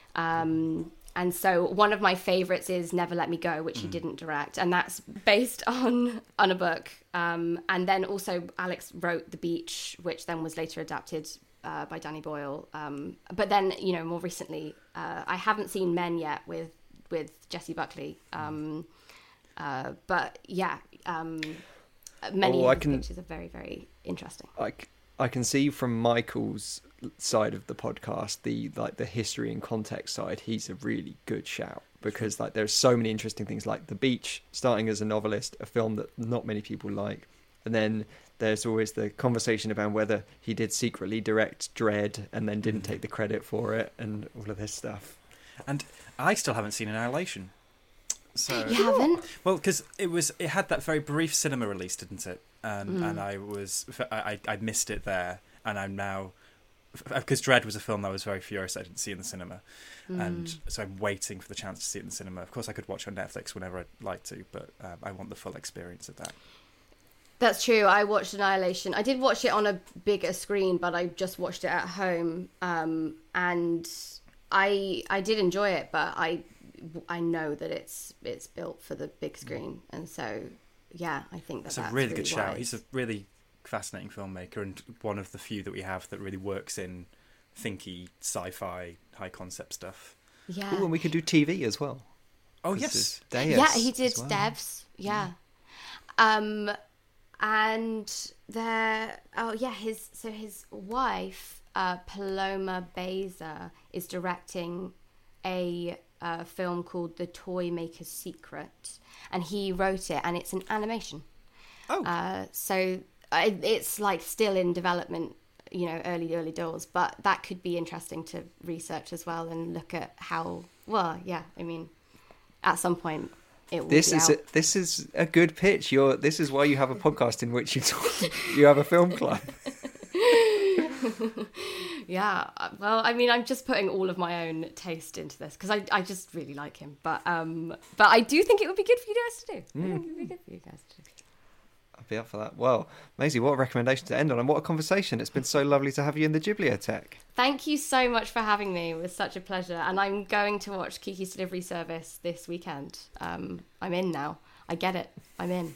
Um, and so one of my favorites is Never Let Me Go, which mm. he didn't direct, and that's based on on a book. Um, and then also Alex wrote The Beach, which then was later adapted uh, by Danny Boyle. Um, but then, you know, more recently, uh, I haven't seen Men yet with with Jessie Buckley. Um, uh, but yeah, um, many
oh,
of his
can...
pictures are very, very interesting.
I, I can see from Michael's side of the podcast, the like the history and context side, he's a really good shout, because like there's so many interesting things, like The Beach, starting as a novelist, a film that not many people like, and then there's always the conversation about whether he did secretly direct Dredd and then didn't take the credit for it, and all of this stuff.
And I still haven't seen Annihilation. So
you haven't?
Well, because it was it had that very brief cinema release, didn't it? Um,
Mm.
And I was I I missed it there, and I'm now, because Dredd was a film I was very furious I didn't see in the cinema,
Mm.
and so I'm waiting for the chance to see it in the cinema. Of course, I could watch it on Netflix whenever I'd like to, but um, I want the full experience of that.
That's true. I watched Annihilation. I did watch it on a bigger screen, but I just watched it at home, um, and I I did enjoy it, but I I know that it's it's built for the big screen, and so yeah, I think that
that's,
that's
a really,
really
good shout.
wise.
He's a really fascinating filmmaker, and one of the few that we have that really works in thinky sci-fi high concept stuff.
Yeah.
Ooh, and we could do T V as well.
Oh yes,
Deus
yeah, he did
well.
Devs. Yeah. Um, and there. Oh yeah, his so his wife, uh, Paloma Beza, is directing a uh, film called The Toy Maker's Secret, and he wrote it, and it's an animation.
Oh.
Uh, so I, it's like still in development, you know, early early doors, but that could be interesting to research as well and look at how. Well, yeah, I mean, at some point it will
This
be
is
out.
a, this is a good pitch. You're this is why you have a podcast in which you talk, you have a film club.
Yeah, well, I mean, I'm just putting all of my own taste into this because I, I just really like him. But um, but I do think it would be good for you guys to do. I think it would be good for you guys to do.
I'll be up for that. Well, Maisie, what a recommendation to end on, and what a conversation. It's been so lovely to have you in the Ghibliotheque.
Thank you so much for having me. It was such a pleasure. And I'm going to watch Kiki's Delivery Service this weekend. Um, I'm in now. I get it. I'm in.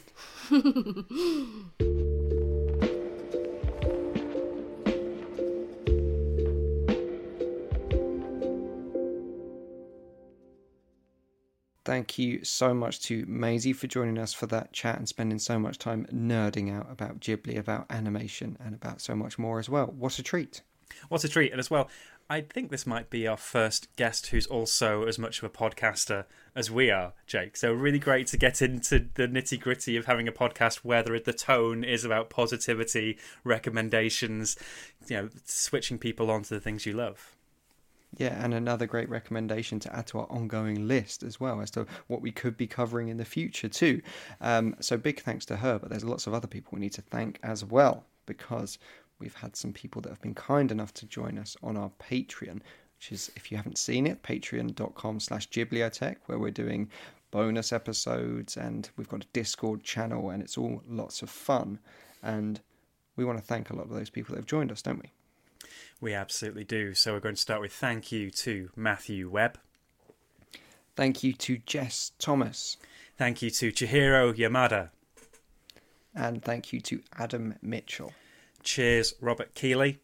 Thank you so much to Maisie for joining us for that chat and spending so much time nerding out about Ghibli, about animation, and about so much more as well. What a treat.
What a treat. And as well, I think this might be our first guest who's also as much of a podcaster as we are, Jake. So really great to get into the nitty gritty of having a podcast where the tone is about positivity, recommendations, you know, switching people on to the things you love.
Yeah, and another great recommendation to add to our ongoing list as well as to what we could be covering in the future too. Um, so big thanks to her, but there's lots of other people we need to thank as well, because we've had some people that have been kind enough to join us on our Patreon, which is, if you haven't seen it, patreon.com slash Ghibliotheque, where we're doing bonus episodes and we've got a Discord channel and it's all lots of fun. And we want to thank a lot of those people that have joined us, don't we?
We absolutely do. So we're going to start with thank you to Matthew Webb.
Thank you to Jess Thomas.
Thank you to Chihiro Yamada.
And thank you to Adam Mitchell.
Cheers, Robert Keeley.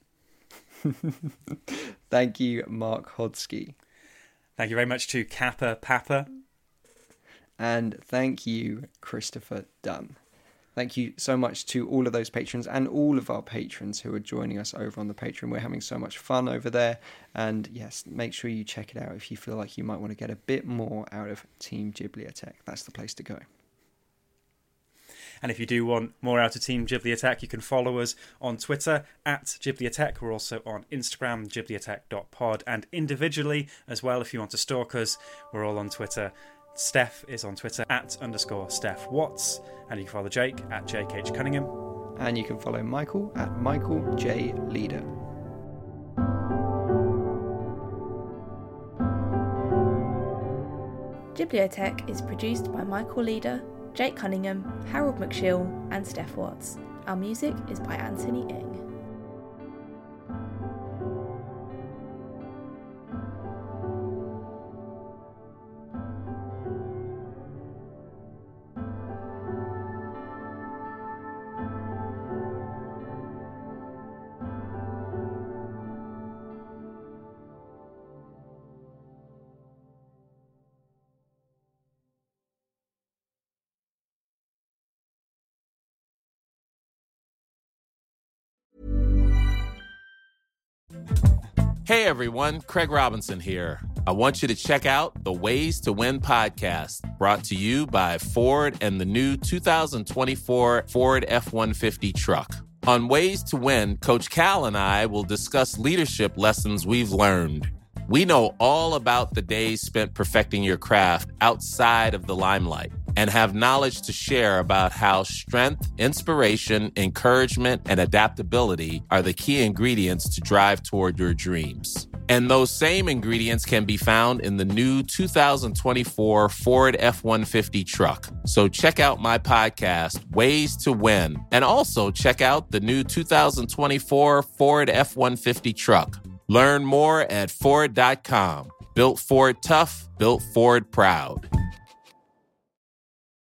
Thank you, Mark Hodsky.
Thank you very much to Kappa Papa.
And thank you, Christopher Dunn. Thank you so much to all of those patrons and all of our patrons who are joining us over on the Patreon. We're having so much fun over there. And yes, make sure you check it out if you feel like you might want to get a bit more out of Team Ghibliotech. That's the place to go.
And if you do want more out of Team Ghibliotech, you can follow us on Twitter at Ghibliotech. We're also on Instagram, ghibliotech dot pod, and individually as well if you want to stalk us. We're all on Twitter. Steph is on Twitter at underscore Steph Watts, and you can follow Jake at Jake H. Cunningham.
And you can follow Michael at Michael J. Leader.
Ghibliotech is produced by Michael Leader, Jake Cunningham, Harold McShill, and Steph Watts. Our music is by Anthony Ing.
Hey everyone, Craig Robinson here. I want you to check out the Ways to Win podcast, brought to you by Ford and the new two thousand twenty-four Ford F one fifty truck. On Ways to Win, Coach Cal and I will discuss leadership lessons we've learned. We know all about the days spent perfecting your craft outside of the limelight and have knowledge to share about how strength, inspiration, encouragement, and adaptability are the key ingredients to drive toward your dreams. And those same ingredients can be found in the new two thousand twenty-four Ford F one fifty truck. So check out my podcast, Ways to Win, and also check out the new two thousand twenty-four Ford F one fifty truck. Learn more at Ford dot com. Built Ford tough, built Ford proud.